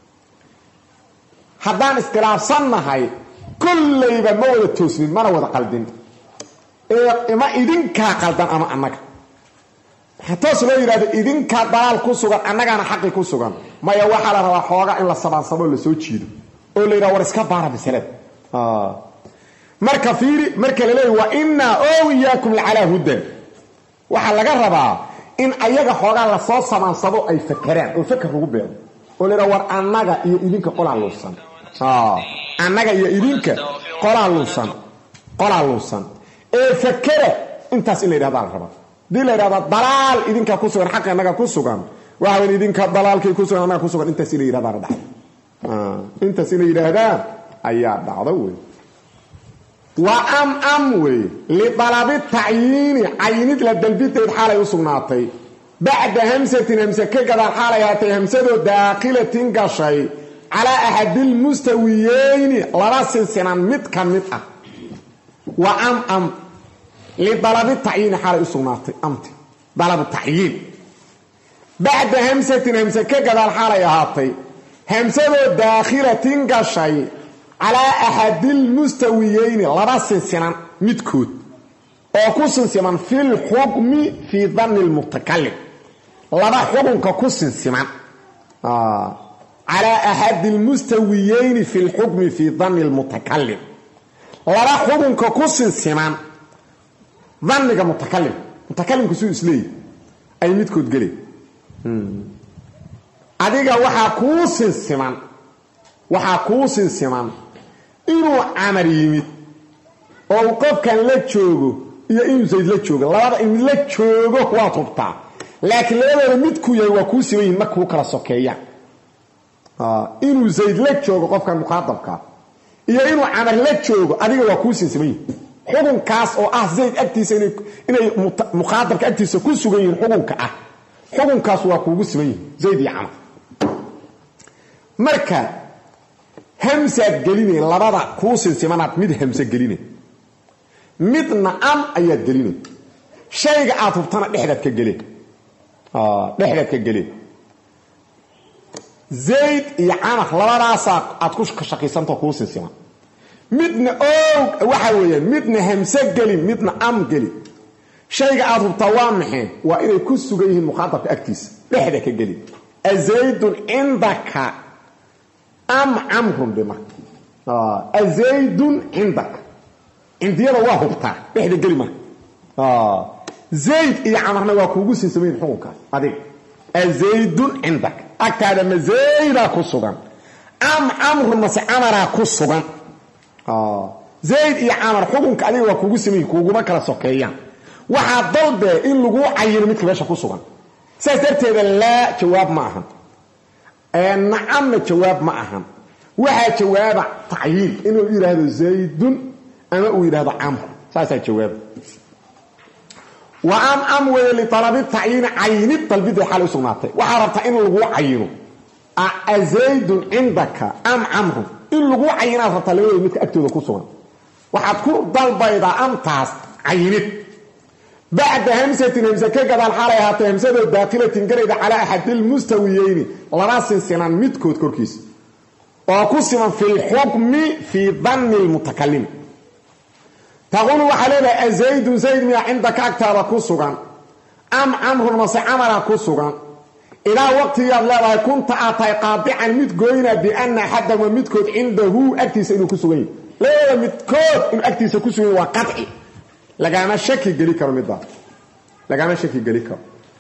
Speaker 1: haddaan iskhilaafsannahay kullayba ma wada toosnin mana wada qaldin ima idinkaa qaldan ama annaga toos loo yidhahdo idinkaa dalaal ku sugan annagaana xaqi ku sugan maya waxaa la rabaa xoogaa in la sabaansamo la soo jiido oo la yidhaha war iska baara masalada marka fiiri marka la leeyahy wa innaa ow iyaakum lacalaa hudan waxaa laga rabaa in ayaga xoogaa lasoo sabaansado ay fakeraan oo faker lagu beero oo la yidhaha war annaga iyo idinka qolaa luusan annaga iyo idinka qolaa luusan ee fakera intaas in la yidhahdaa la rabaa dii la yidhahdaa dalaal idinka ku sugan xaq annaga ku sugan waxa weyn idinka dalaalkay ku sugan annaga ku sugan intaas in la yidhahdaa dhacay intaas in la yidhahdaa ayaa dhacdo wey wa am wey li talabi ta'yiini aynid la dalbiteed xalay u sugnaatay بعد همسة همسة كقدر حالها همسة داخلة قشي على أحد المستويين لراس السنان مت كمتة وأم لطلب التعيين حال السنات أمت طلب التعيين بعد همسة همسة كقدر حالها همسة داخلة قشي على أحد المستويين لراس السنان متكود وكسن سمان في الحكم في ظن المتكلم لما حكمك كسن سمان على أحد المستويين في الحكم في ظن المتكلم لما حكمك كسن سمان ظنك متكلم كسوس لي أي متكود قلي أديك وحا كوسن سمان إنو عمر يميت أو قف كان لا تشوغو iyo in zayd la jooga labada in la joogo waa tubtaa laakiin labada midku yahay waa ku siweyn ma ku kala sokeeyaan inuu zayd la joogo qofkan muqaddabka iyo inuu amar la joogo adiga waa ku siweyn xukunkaas oo ah zayd agtiisa inay muqaddabka agtiisa ku sugan yihiin xukunkaas waa kuugu siweyn zayd iyo amar marka hamsa gelinay labada ku siweynad mid hamsa gelinay midna am ayaad gelinay shayga aad hubtana dhexdaad ka gelin zayd iyo camar labadaasa aad ku shaqaysanto ku sinsima midna waxa weeyaan midna hamse gali midna am gali shayga aad hubtaa waa maxay waa inay ku sugan yihiin muqaddabka agtiisa dhexda ka gali azaydun indaka am amrun bima azaydun indaka indiyada waa hubtaa dhexda gali ma zayd iyo camarna waa kuugu sinsameyn xukunka adiga azaydun indaka akada mazayda ku sugan am amrun mas'amara ku sugan zayd iyo camar xukunka adiga waa kuugu sameeyay kuuguma kala sokeeyaan waxa dalbe in lagu cayiro mid meesha ku sugan saas darteeda la jawaab ma ahan nacam jawaab ma ahan waxa jawaaba tacyiin inuu yiraahdo zaydun ama uu yiraahdo amr saasa jawaab wa am wali talabi tacyiin ayni talbida xal usugnaatay waxa rabta in lagu cayiro azaydun indaka am amr in lagu cayina rabta labada mid agtooda ku sugan waxaad ku dalbayda amtaas cayinid بعد همسة كقد الحالة همسة داخلة تنقرد على أحد المستويين لراس سنان متكود كوركيس وقسم في الحكم في ظن المتكلم تقول وحليلة زيد ما عندك أكتر كسوغان أم عمر مصي عمر كسوغان إلى وقت يبلغ كنت أعطي قاطعا متقوين بأن حد من متكود عنده أكتس إنه كسوغين لا متكود إنه أكتس كسوغين وقطعي لقانا شكي قلي كرمضا لقانا شكي قلي كرم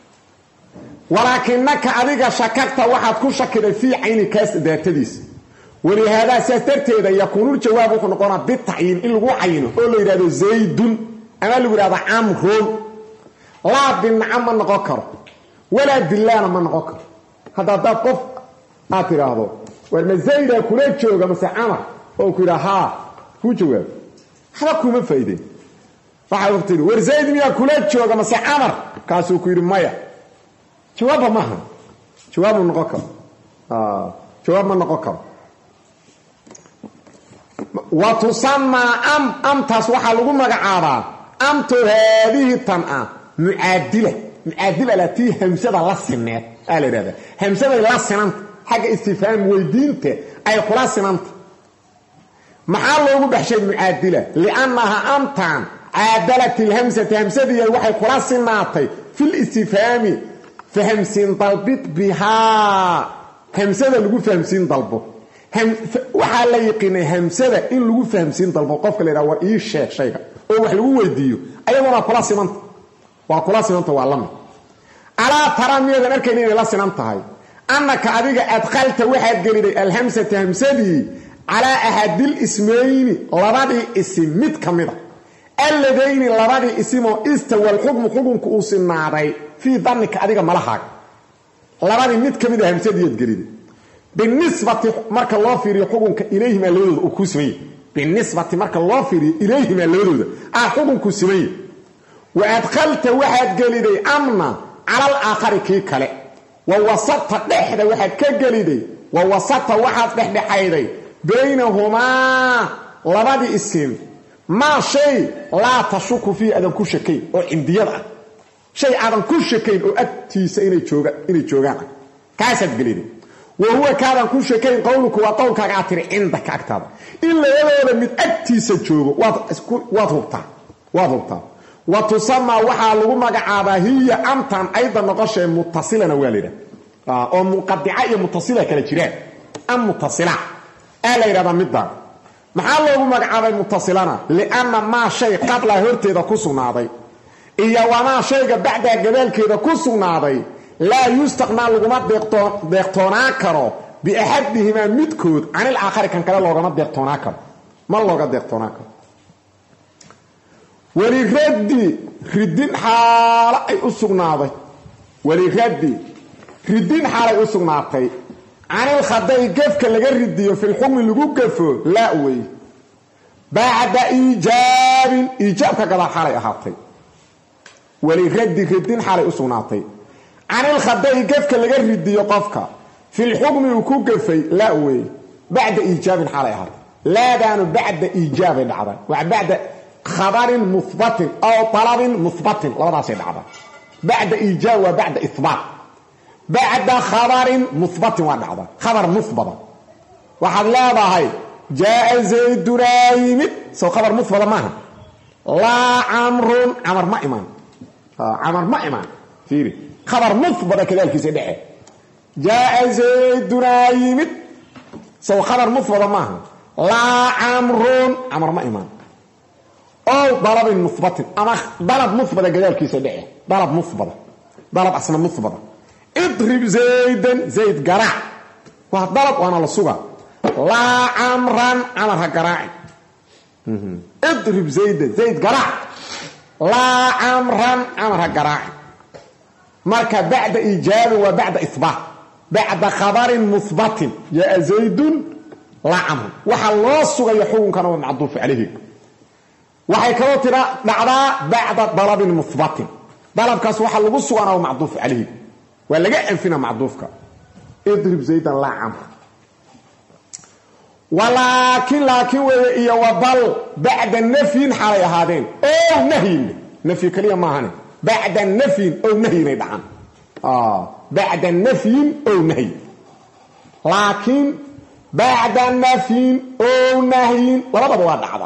Speaker 1: ولكنك أذيك شككت واحد كل شكل في عين كاس داتديس ولهذا سترت إذا يكون الجواب نقول بالتعيين إلا هو عينه قول له إذا زيد أنا اللي هذا عمرو لا بالنعم من غكر ولا بالله من غكر هذا قف آخر هذا ولما زيد يكون الجواب مثل عمر أو كده ها هو جواب هذا كم فايدة فحاولت له ورزيد ميا كولات جوجا مسا عمر كاسو كير مايا جواب ما جواب نقكر جواب من نقكر وتسمى ام تصوح لغو مغعابا ام تو هذه التنعه معادله التي همسه لا سنات قال هذا همسه لا سنات حاجه استفهام ويدينته اي خلاص سنات محل لو بحشي معادله لانها امتان عادلت الهمسة همسة دي الوحي خلاص ناطي في الاستفهام فهمسين طلبت بها همسة اللي يقول فهمسين طلبه وحالا يقين همسة اللي يقول فهمسين طلبه قفك اللي راور ايه الشيخ شيخ هو وحي يقول ويديو ايضا خلاص منط وخلاص منط وعلمه على ترى ميزان اركنين لا سنمت هاي انك اديك ادخلت واحد قليل الهمسة همسة دي على احد الاسمين لبادي اسم مد كميدا الذين لبادي اسمه استوى الحكم حكمك وسناداي في ظنك اديك ملحق لبادي مد كميدا همسة دي قليل بالنسبة مرك الله في حكمك اليهما لولد وكسمي بالنسبة مرك الله في اليهما لولد حكمك سمي وادخلت واحد قليل امنا على الاخر كي كله ووسطت دحده واحد كقليدي ووسطت واحد دحده حيدي بينهما لبدي اسم ما شيء لا تشك فيه ادم كشكي او عنديده شيء ادم كشكي او اتيسه اني جوغان كاسد قليدي وهو كان كشكي قولك وقولك عاتر عندك اكتب الا يلو من اتيسه جوغ واضبطا وتسمى وحا لغو مغعابا هي امتان ايضا نقشه متصله والده او منقطعه متصله كلا جيران ام متصله الا يرى ميدا maxaa loogu magacaabay muttasilana lianna ma shay qabla horteeda ku sugnaaday iyo wana shayga bacda gabalkeeda ku sugnaaday la yustaqna laguma deeqtoona karo bi ahadihima midkood aan il aakhir kan kale loogama deeqtoona karo ma looga deeqtoona karo ولردي ردين حال اي اسغناده ولردي ردين حال اي اسغناده عن الخداي قفك لغا رديو في الحكم لغو قفو لا وي بعد ايجاب كذا حال اي احاطي ولردي ردين حال اي اسغناده عن الخداي قفك لغا رديو قفك في الحكم لغو قفي لا وي بعد ايجاب حال اي احاطي لا دانو بعد ايجاب العرب وبعد خبر مثبت او طلب مثبت لا سيد عبا بعد ايجاب وبعد اثبات بعد خبر مثبت ودعضة خبر مثبت واحد لا ضاهي جاء زيد رايمت سو خبر مثبت معها لا عمر ما إيمان عمر ما إيمان فيري خبر مثبت كذلك سيدعي جاء زيد رايمت سو خبر مثبت معها لا عمر ما إيمان أو ضرب مثبت أما ضرب مثبت كذلك سيدعي ضرب مثبت ضرب أصلا مثبت اضرب زيدا زيد قرع وضرب وانا للصغى لا عمرها قراع اضرب زيدا زيد قرع لا عمرها قراع مركا بعد إيجاب وبعد إثبات بعد خبر مثبت جاء زيد لا عمر وحا الله الصغى يحوم كانوا معضوف عليه وحي كروتنا بعد ضرب مثبت ضرب كاس وحا الله الصغى معضوف عليه ولا جاء فينا معضوفك اضرب زيدا لا عمر ولكن وبل بعد النفي حالي هذين او نفي كلمه ما هنا بعد النفي او نهي يدعان بعد النفي او نهي لكن بعد النفي او نهي ولا بوضع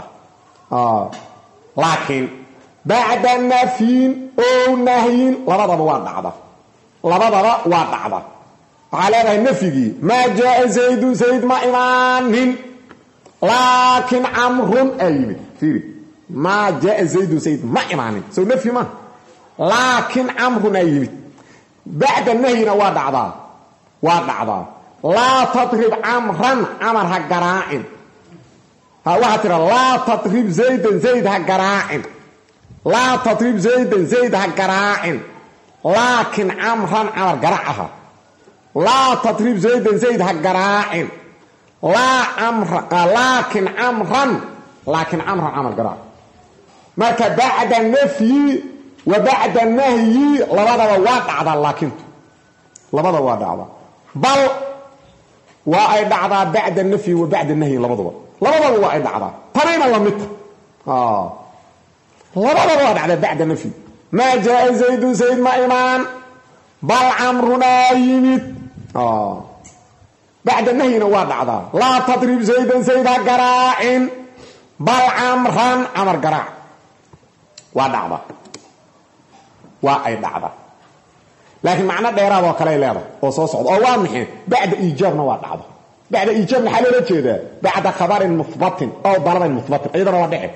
Speaker 1: لكن بعد النفي او نهي ولا بوضع لبضا وضعضا على هذا النفي ما جاء زيد ما إيمان لكن عمر أيمن فيري ما جاء زيد ما إيمان سو نفي ما لكن عمر أيمن بعد النهي وضعضا لا تضرب عمرها قرائن واحد لا تضرب زيدها قرائن لا تضرب زيدها قرائن لكن عمر قرعها لا تضرب زيدها قرائن لا عمر لكن عمر قرع مركا بعد النفي وبعد النهي لبدا وضعضا لبدا وضعضا بل وايد دعضا بعد النفي وبعد النهي لبدا وايد دعضا طرينا لمت لبدا وضعضا بعد النفي ما جاء زيد ما إيمان بل عمرنا يميت بعد النهي وضع لا تضرب زيدها قراع بل عمر قراع وضع واي دعضة لكن معنى ديرا وكلا لهذا وصوصعد او وامحين بعد ايجابنا وضع بعد ايجابنا حالة كده بعد خبر مثبت او ضرب مثبت ايضا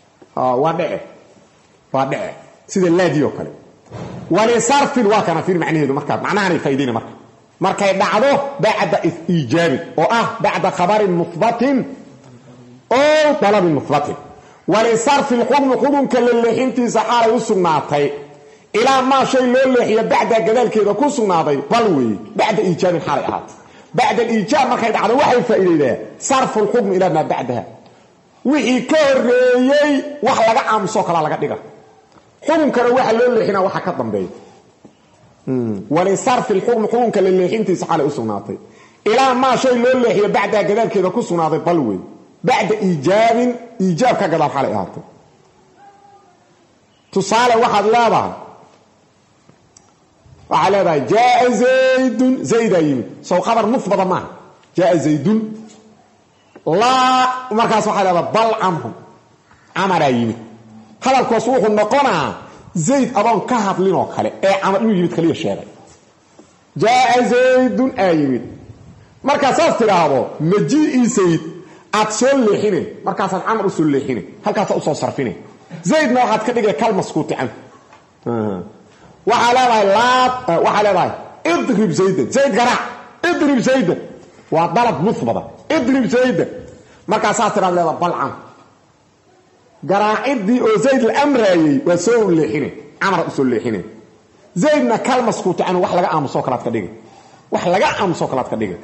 Speaker 1: وضع سيده اللاديو كله ولصرف الواقع في معنيه معناها فايدين markay dhacdo bacda iijaab oo bacda khabar muthbat oo talab muthbat ولصرف الحكم كللحنتيسا xalay u sugnaatay ila ma shay loo leexiyo bacda gadalkeeda ku sugnaaday balwi bacda iijaab xalay ahaat bacda iijaab markay dhacdo waxay faa'iideeyeen sarf الحكم ila ma bacdaha wixii ka horeeyay wax laga amso kala laga dhiga xukunkana waxa loo leexina waxa ka dambeeyo ولصرف الحكم كللحنتيسا xalay u sugnaatay ila ma shay loo leexiyo bacda gadalkeeda ku sugnaaday balwi بعد إيجاب كقدر حالي أهارته تصالح واحد لابا وعلى ذا جاء زيد يمين سو خبر مثبت معه جاء زيد لا مركز واحد لابا بل عمهم عمر يمين خبر كوسوح النقنع زيد أبان كهب لنا خلي عمر يمين خليه الشارع جاء زيد يمين مركز أفترابه مجيء زيد أتصل لحينه مركز العمر أصل لحينه هل كانت أصل صرفينه زيد ما واحد كده كلمة مسكوت عنه وعلى راي اضرب زيد قرع اضرب زيد وضرب مثبتة اضرب زيد مركز أصل على بالعم قرع ادي وزيد الأمر وسوء لحينه عمر أصل لحينه زيدنا كلمة مسكوت عنه وحلقة أم سوكلات كده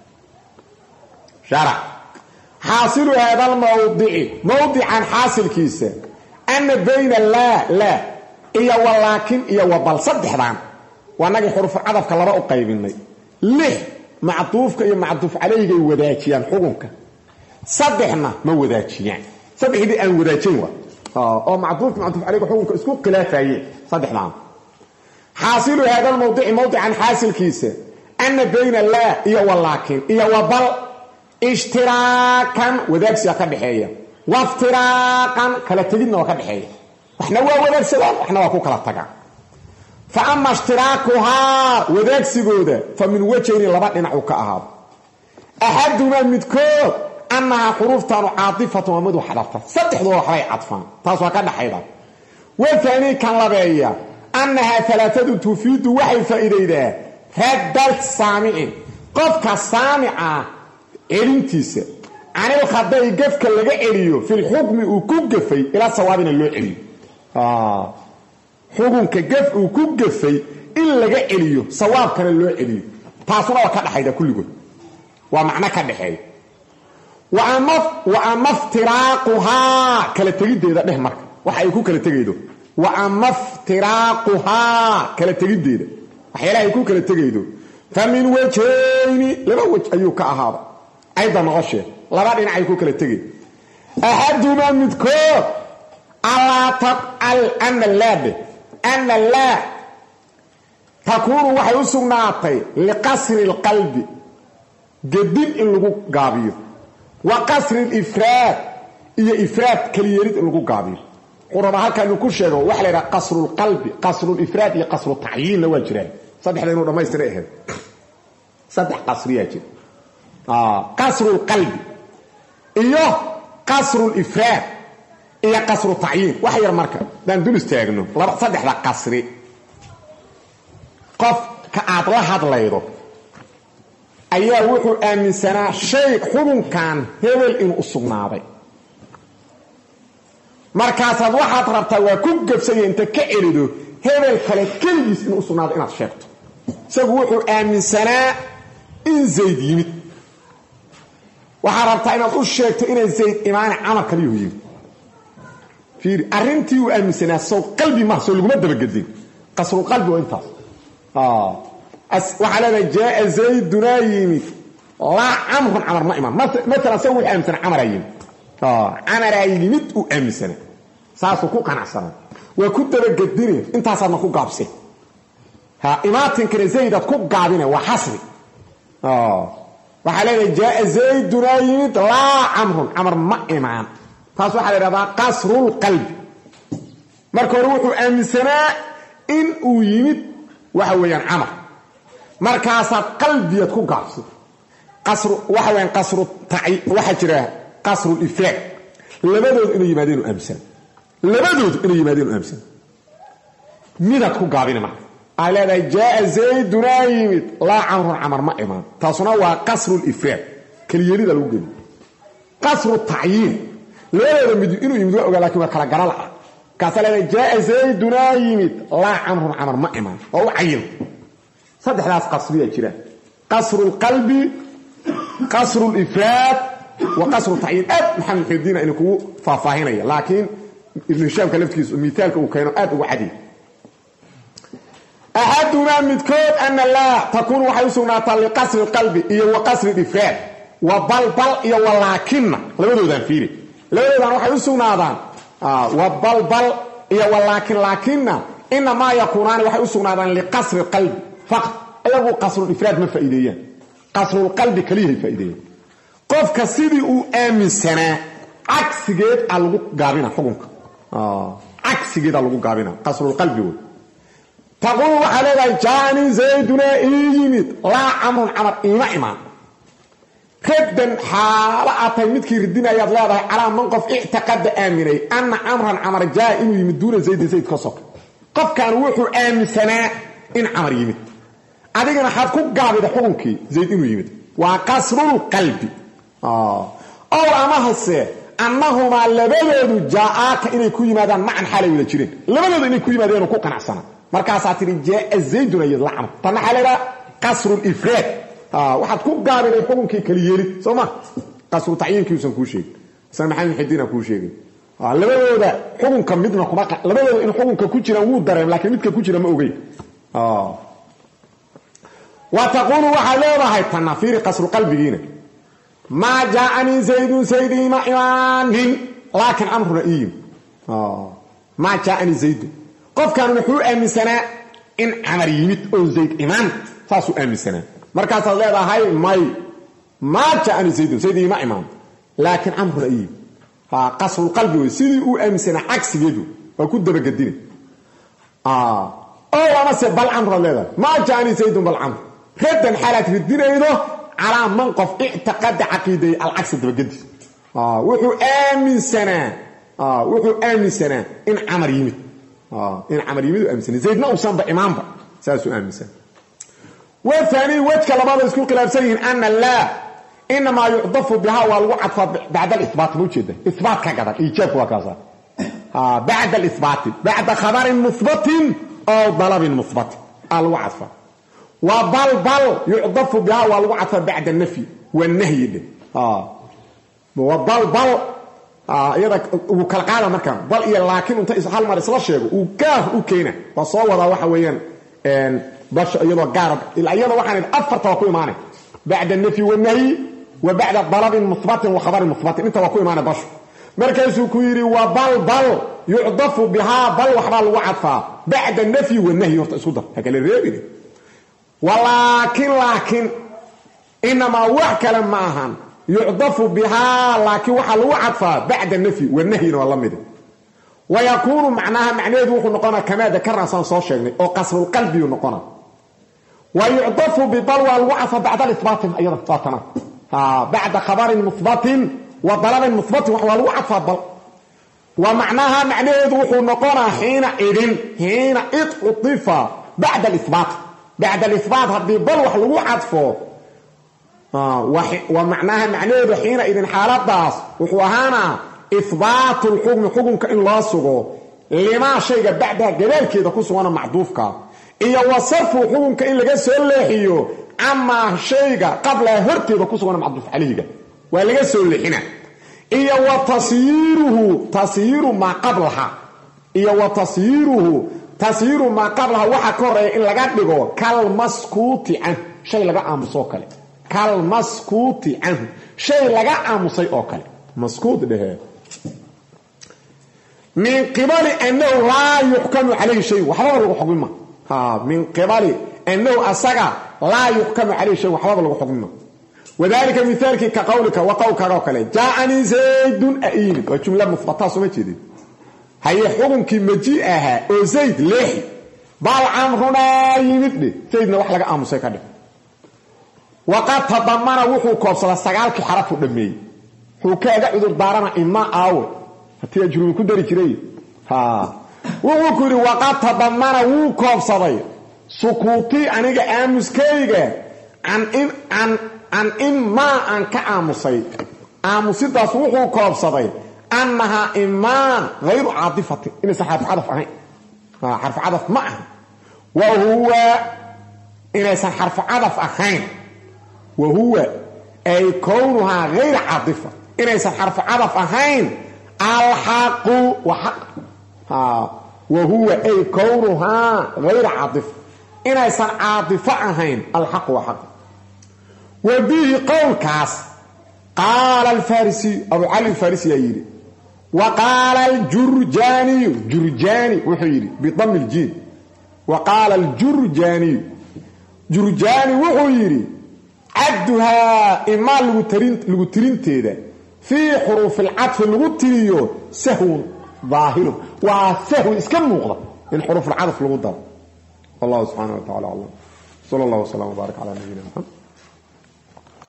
Speaker 1: شارع حاصل هذا موضع عن حاصل كيسة أن بين لا إيا ولكن إيا وبل صدحان وأنك حروف عطف كالرأو قيبيني ليه معطوفك إيا معطوف عليه وداتيان حكمك صدحنا ما وداتيان صدح دي أن وداتيان أو معطوف عليك حكمك اسكو قلافة صدحنا حاصل هذا الموضوع موضعا حاصل كيسه أن بين الله إيا ولكن إيا وبل اشتراكا وذاكس يكبحية وافتراقا كلا تجدنا وكبحية وإحنا هو وذاكس وإحنا وكوك لا تقع فأما اشتراكها وذاكس جودة فمن وجهين لبعض نحوك أهاب أحدنا متكوب أنها حروف عاطفة ومدو حرفة صدح دور حري عطفان تاسوا كان حيدا والثاني كان لبعية أنها ثلاثة تفيد وحي فإذا رد السامعين قفك السامعة علمتيسة عن الخطأ قفك اللي عليه في الحكم وكقفي إلى صوابنا اللي عليه حكمك قف وكقفي إلا عليه صواب كان اللي عليه تاسوا كان حيدا كل جول ومعنى كان حيدا وأما افتراقها كلا تجد ده نهمك وحيكون كلا تجده وأما افتراقها كلا تجد ده وحيلا يكون كلا تجده فمن وجهين لما وجه أيوك أهاب أيضا غشة لبعدين أيكون كلا تجد أحدنا مذكور ألا تقل أن الله تكون وحي سناتي لقصر القلب جدين اللي قابير وقصر الإفراد إيه إفراد كليريد اللي قابير قربها كانوا كل شيء وحلا قصر القلب قصر الإفراد هي قصر التعيين لو جرى صدق لانه ما يستريح صدق قصريه كده قصر القلب ايوه قصر الإفراد هي قصر التعيين وحير مركب دان دول استاغنو صدق لا قصري قف كاطلا هادليدو ayaa wuxuu aaminsanaa shay xubunkan hebel in u sugnaaday markaas waxaad rabtaa waa ku gabsay inta ka celido hebel kale kaligiis in u sugnaaday inaad sheegto isagu wuxuu aaminsanaa in zayd yimid waxa rabtaa inaad u sheegto in zayd imaan amal kaliyo yimid fiir arintii uu aaminsanaa soo qalbi ma soo laguma dabagadin qasru qalbi oo intaas وعلى جاء زيد نايم لا عمر ما إمام مثلا سوي أمسنا عمر يمد عمر يمد وأمسنا ساسو كوك عن عصنا وكنت بقدرين انت عصنا كوك قابسي إماتين كان زيد كوك قابنا وحسري وعلى جاء زيد نايم لا عمر ما إمام ساسو على رضا قصر القلب مركو روحوا أمسنا إن يمد وحويا عمر markaas qalbiyad ku gaabsay qasr waxa weyn qasru ta'i waxa jira qasru ifraad labadood inay yimaadeen amsan midad ku gaabina ma alada jaa zayd naayimid la amr ma iman taasuna waa qasru ifraad kaliyada lagu geli qasru ta'yin labadooda mid inuu yimid waa ogaa laakiin waa kala garal kaasala jaa zayd naayimid la amr ma iman oo ayin صدح ناس قصرية كده قصر القلب قصر الإفراد وقصر التعيين محمد حدينا إنكو فافاهينية لكن ابن الشام كلفت كيس مثالك وكانوا وحدي أحدنا متكود أن الله تكون وحيسونا لقصر القلب إيه وقصر الإفراد وبلبل إيه ولكن لابدو ذا فيري لابدو ذا وحيسونا ذا وبلبل إيه ولكن إنما يكونان وحيسونا ذا لقصر القلب فقط أيضا قصر الإفراد ما فائدية قصر القلب كليه فائدية قف كسيدي آمن سنة عكس جيد على قابنا حكمك عكس جيد على قابنا قصر القلب يقول تقول وحالي جاني زيدنا إيمت لا عمر إيمان كدن حالة متكي ردنا يضلاده على منقف اعتقد آمني أن عمر جاء إنه يمدون زيد كسوك قف كان وحو آمن سنة إن عمر يمت أدينا حد كوك قابل حكمكي زيد إنه يمد وقصر القلب أو أما هسه أنهما لبلد جاءك إنه كوي مادان معن حالي ولا جرين لبلد إنه كوي مادان وكوك نعصنا مركاسات جاء الزيد يضلعنا طنحالي قصر الإفراد واحد كوك قابل حكمكي كلييري سوما قصر تعيين كيوسن كو شيء سامحين حدينا كو شيء لبلد حكمك مدنا كما لبلد إنه حكمك كو جيران وو دريم لكن مدك كو جيران ما اوغي وتقول وحلوها التنافير قصر قلبنا ما جاءني زيد سيدي ما إيمان لكن أمر رئيم ما جاءني زيد قف كانوا نحوه من سنة in camar yimid oo zayd imaan saasuu aaminsanaa markaasaad leedahay may maa ja'ani zaydun zaydii ma imaan laakiin camruna iyib qasrulqalbi wey sidii uu aaminsanaa cagsigeedu waa ku dabagadina oo amase bal camraad leedahay maa ja'ani zaydun bal camr raddan xaalaad ridinaydo calaa man qof ictiqada caqiiday alcagsi dabagadiis wuxuu aaminsanaa in camar yimid u aaminsanaa zaydna uusanba imaanba saasuu aaminsanaa waani wejka labada isku khilaafsan yihiin ana laa inamaa yucdafu bihaa waa lagu cadfaa bacda alibaati ma ujeeda ibaat ka gadan iijaabka waa kaasa bacda alibaati bacda khabarin muhbatin oo dalabin muhbatin aa lagu cadfaa wa bal yucdafu bihaa waa lagu cadfaa bacda nafyi wanahyi dhe bal iyada uu kala qaada markaan bal iyo laakiin inta hal mar isla sheego uu gaar u keena waa soo wadaa waxa weeyaan bash iyadoo gaar iyada waxaan afarta waa ku imaanay bacda nafyi wanahyi wa bacda dalabin muthbatin wa khabarin muthbatin inta waa ku imaanay bash markaasuu ku yiri wa bal yucdafu bihaa bal waxbaa lagu cadfaa bacda nafyi wanahyi horta isku dar hakala reebine laakiin inamaa wax kale ma ahan yucdafu bihaa laakiin waxaa lagu cadfaa bacda nafyi wanahyina waa la mid wayakuunu macnaha macnaheedu wuxuu noqonaa kamaa dakarnaasaan soo sheegnay oo qasrulqalbiyu noqona wa yucdafu bibal waa lagu cadfaa bacda alibaati iyada saatana bacda khabarin muhbatin wa dalabin muhbatin waa lagu cadfaa bal wa macnaha macnaheedu wuxuu noqonaa xiina id cutifa bacda alibaat bacda alibaat haddii bal wax lagu cadfo ومعناها معناه حين إذن حالات داس وحوهانا إثبات الحكم حكمك إن لا سغو لما شيء بعدها قلال كده كسوانا معدوفك إيا وصرف حكمك إن لقى سؤال أما شيء قبل هرتي ده كسوانا معدوف عليه ولقى سؤال هنا إيا وتصيره ما قبلها إيا تسيير ما قبلها وحكور إن لقى بيقو كالمسكوت عنه شيء لقى أمسوك له كالمسكوت عنه شيء لغا امسي او كله مسكوت ده من قبل انه لا يحكم عليه شيء وحبا لو حكمه من قبل انه اسغا لا يحكم عليه شيء وحبا لو حكمه وذلك مثالك كقولك وقولك وكله جاءني زيد اين وجمله مثبته سو مجيدي هي حكمك مجيئها او زيد ليه بال عمرنا يمد زيدنا wax laga aamusay ka dhig وقد تضمن وحو كوبسدا سغالك حرف دمي هو كاغا عذر دارنا اما ااو هتي اجرو ku dari jiray wuxuu ku yiri waqad tadamana wuu koobsaday sukuuti aniga aamuskayga an in ma an ka aamusay aamusidaas wuxuu koobsaday annaha iman غير عاطفه in saxaf hadaf ahay harf hadaf ma wa huwa in saxaf hadaf ahayn وهو أي كونها غير عاطفة إن يسان حرف عطف أهين الحق وحق وهو أي كونها غير عاطفة إن يسان عاطفة أهين الحق وحق وبه قول كاس قال الفارسي أبو علي الفارسي يجري وقال الجرجاني وحيري بضم الجيم وقال الجرجاني وحيري عدها إما لغترين في حروف العطف لغتريو سهو ظاهر وسهو اسكم مغضى من حروف العطف لغتر الله سبحانه وتعالى الله صلى الله وسلم وبارك على نبينا محمد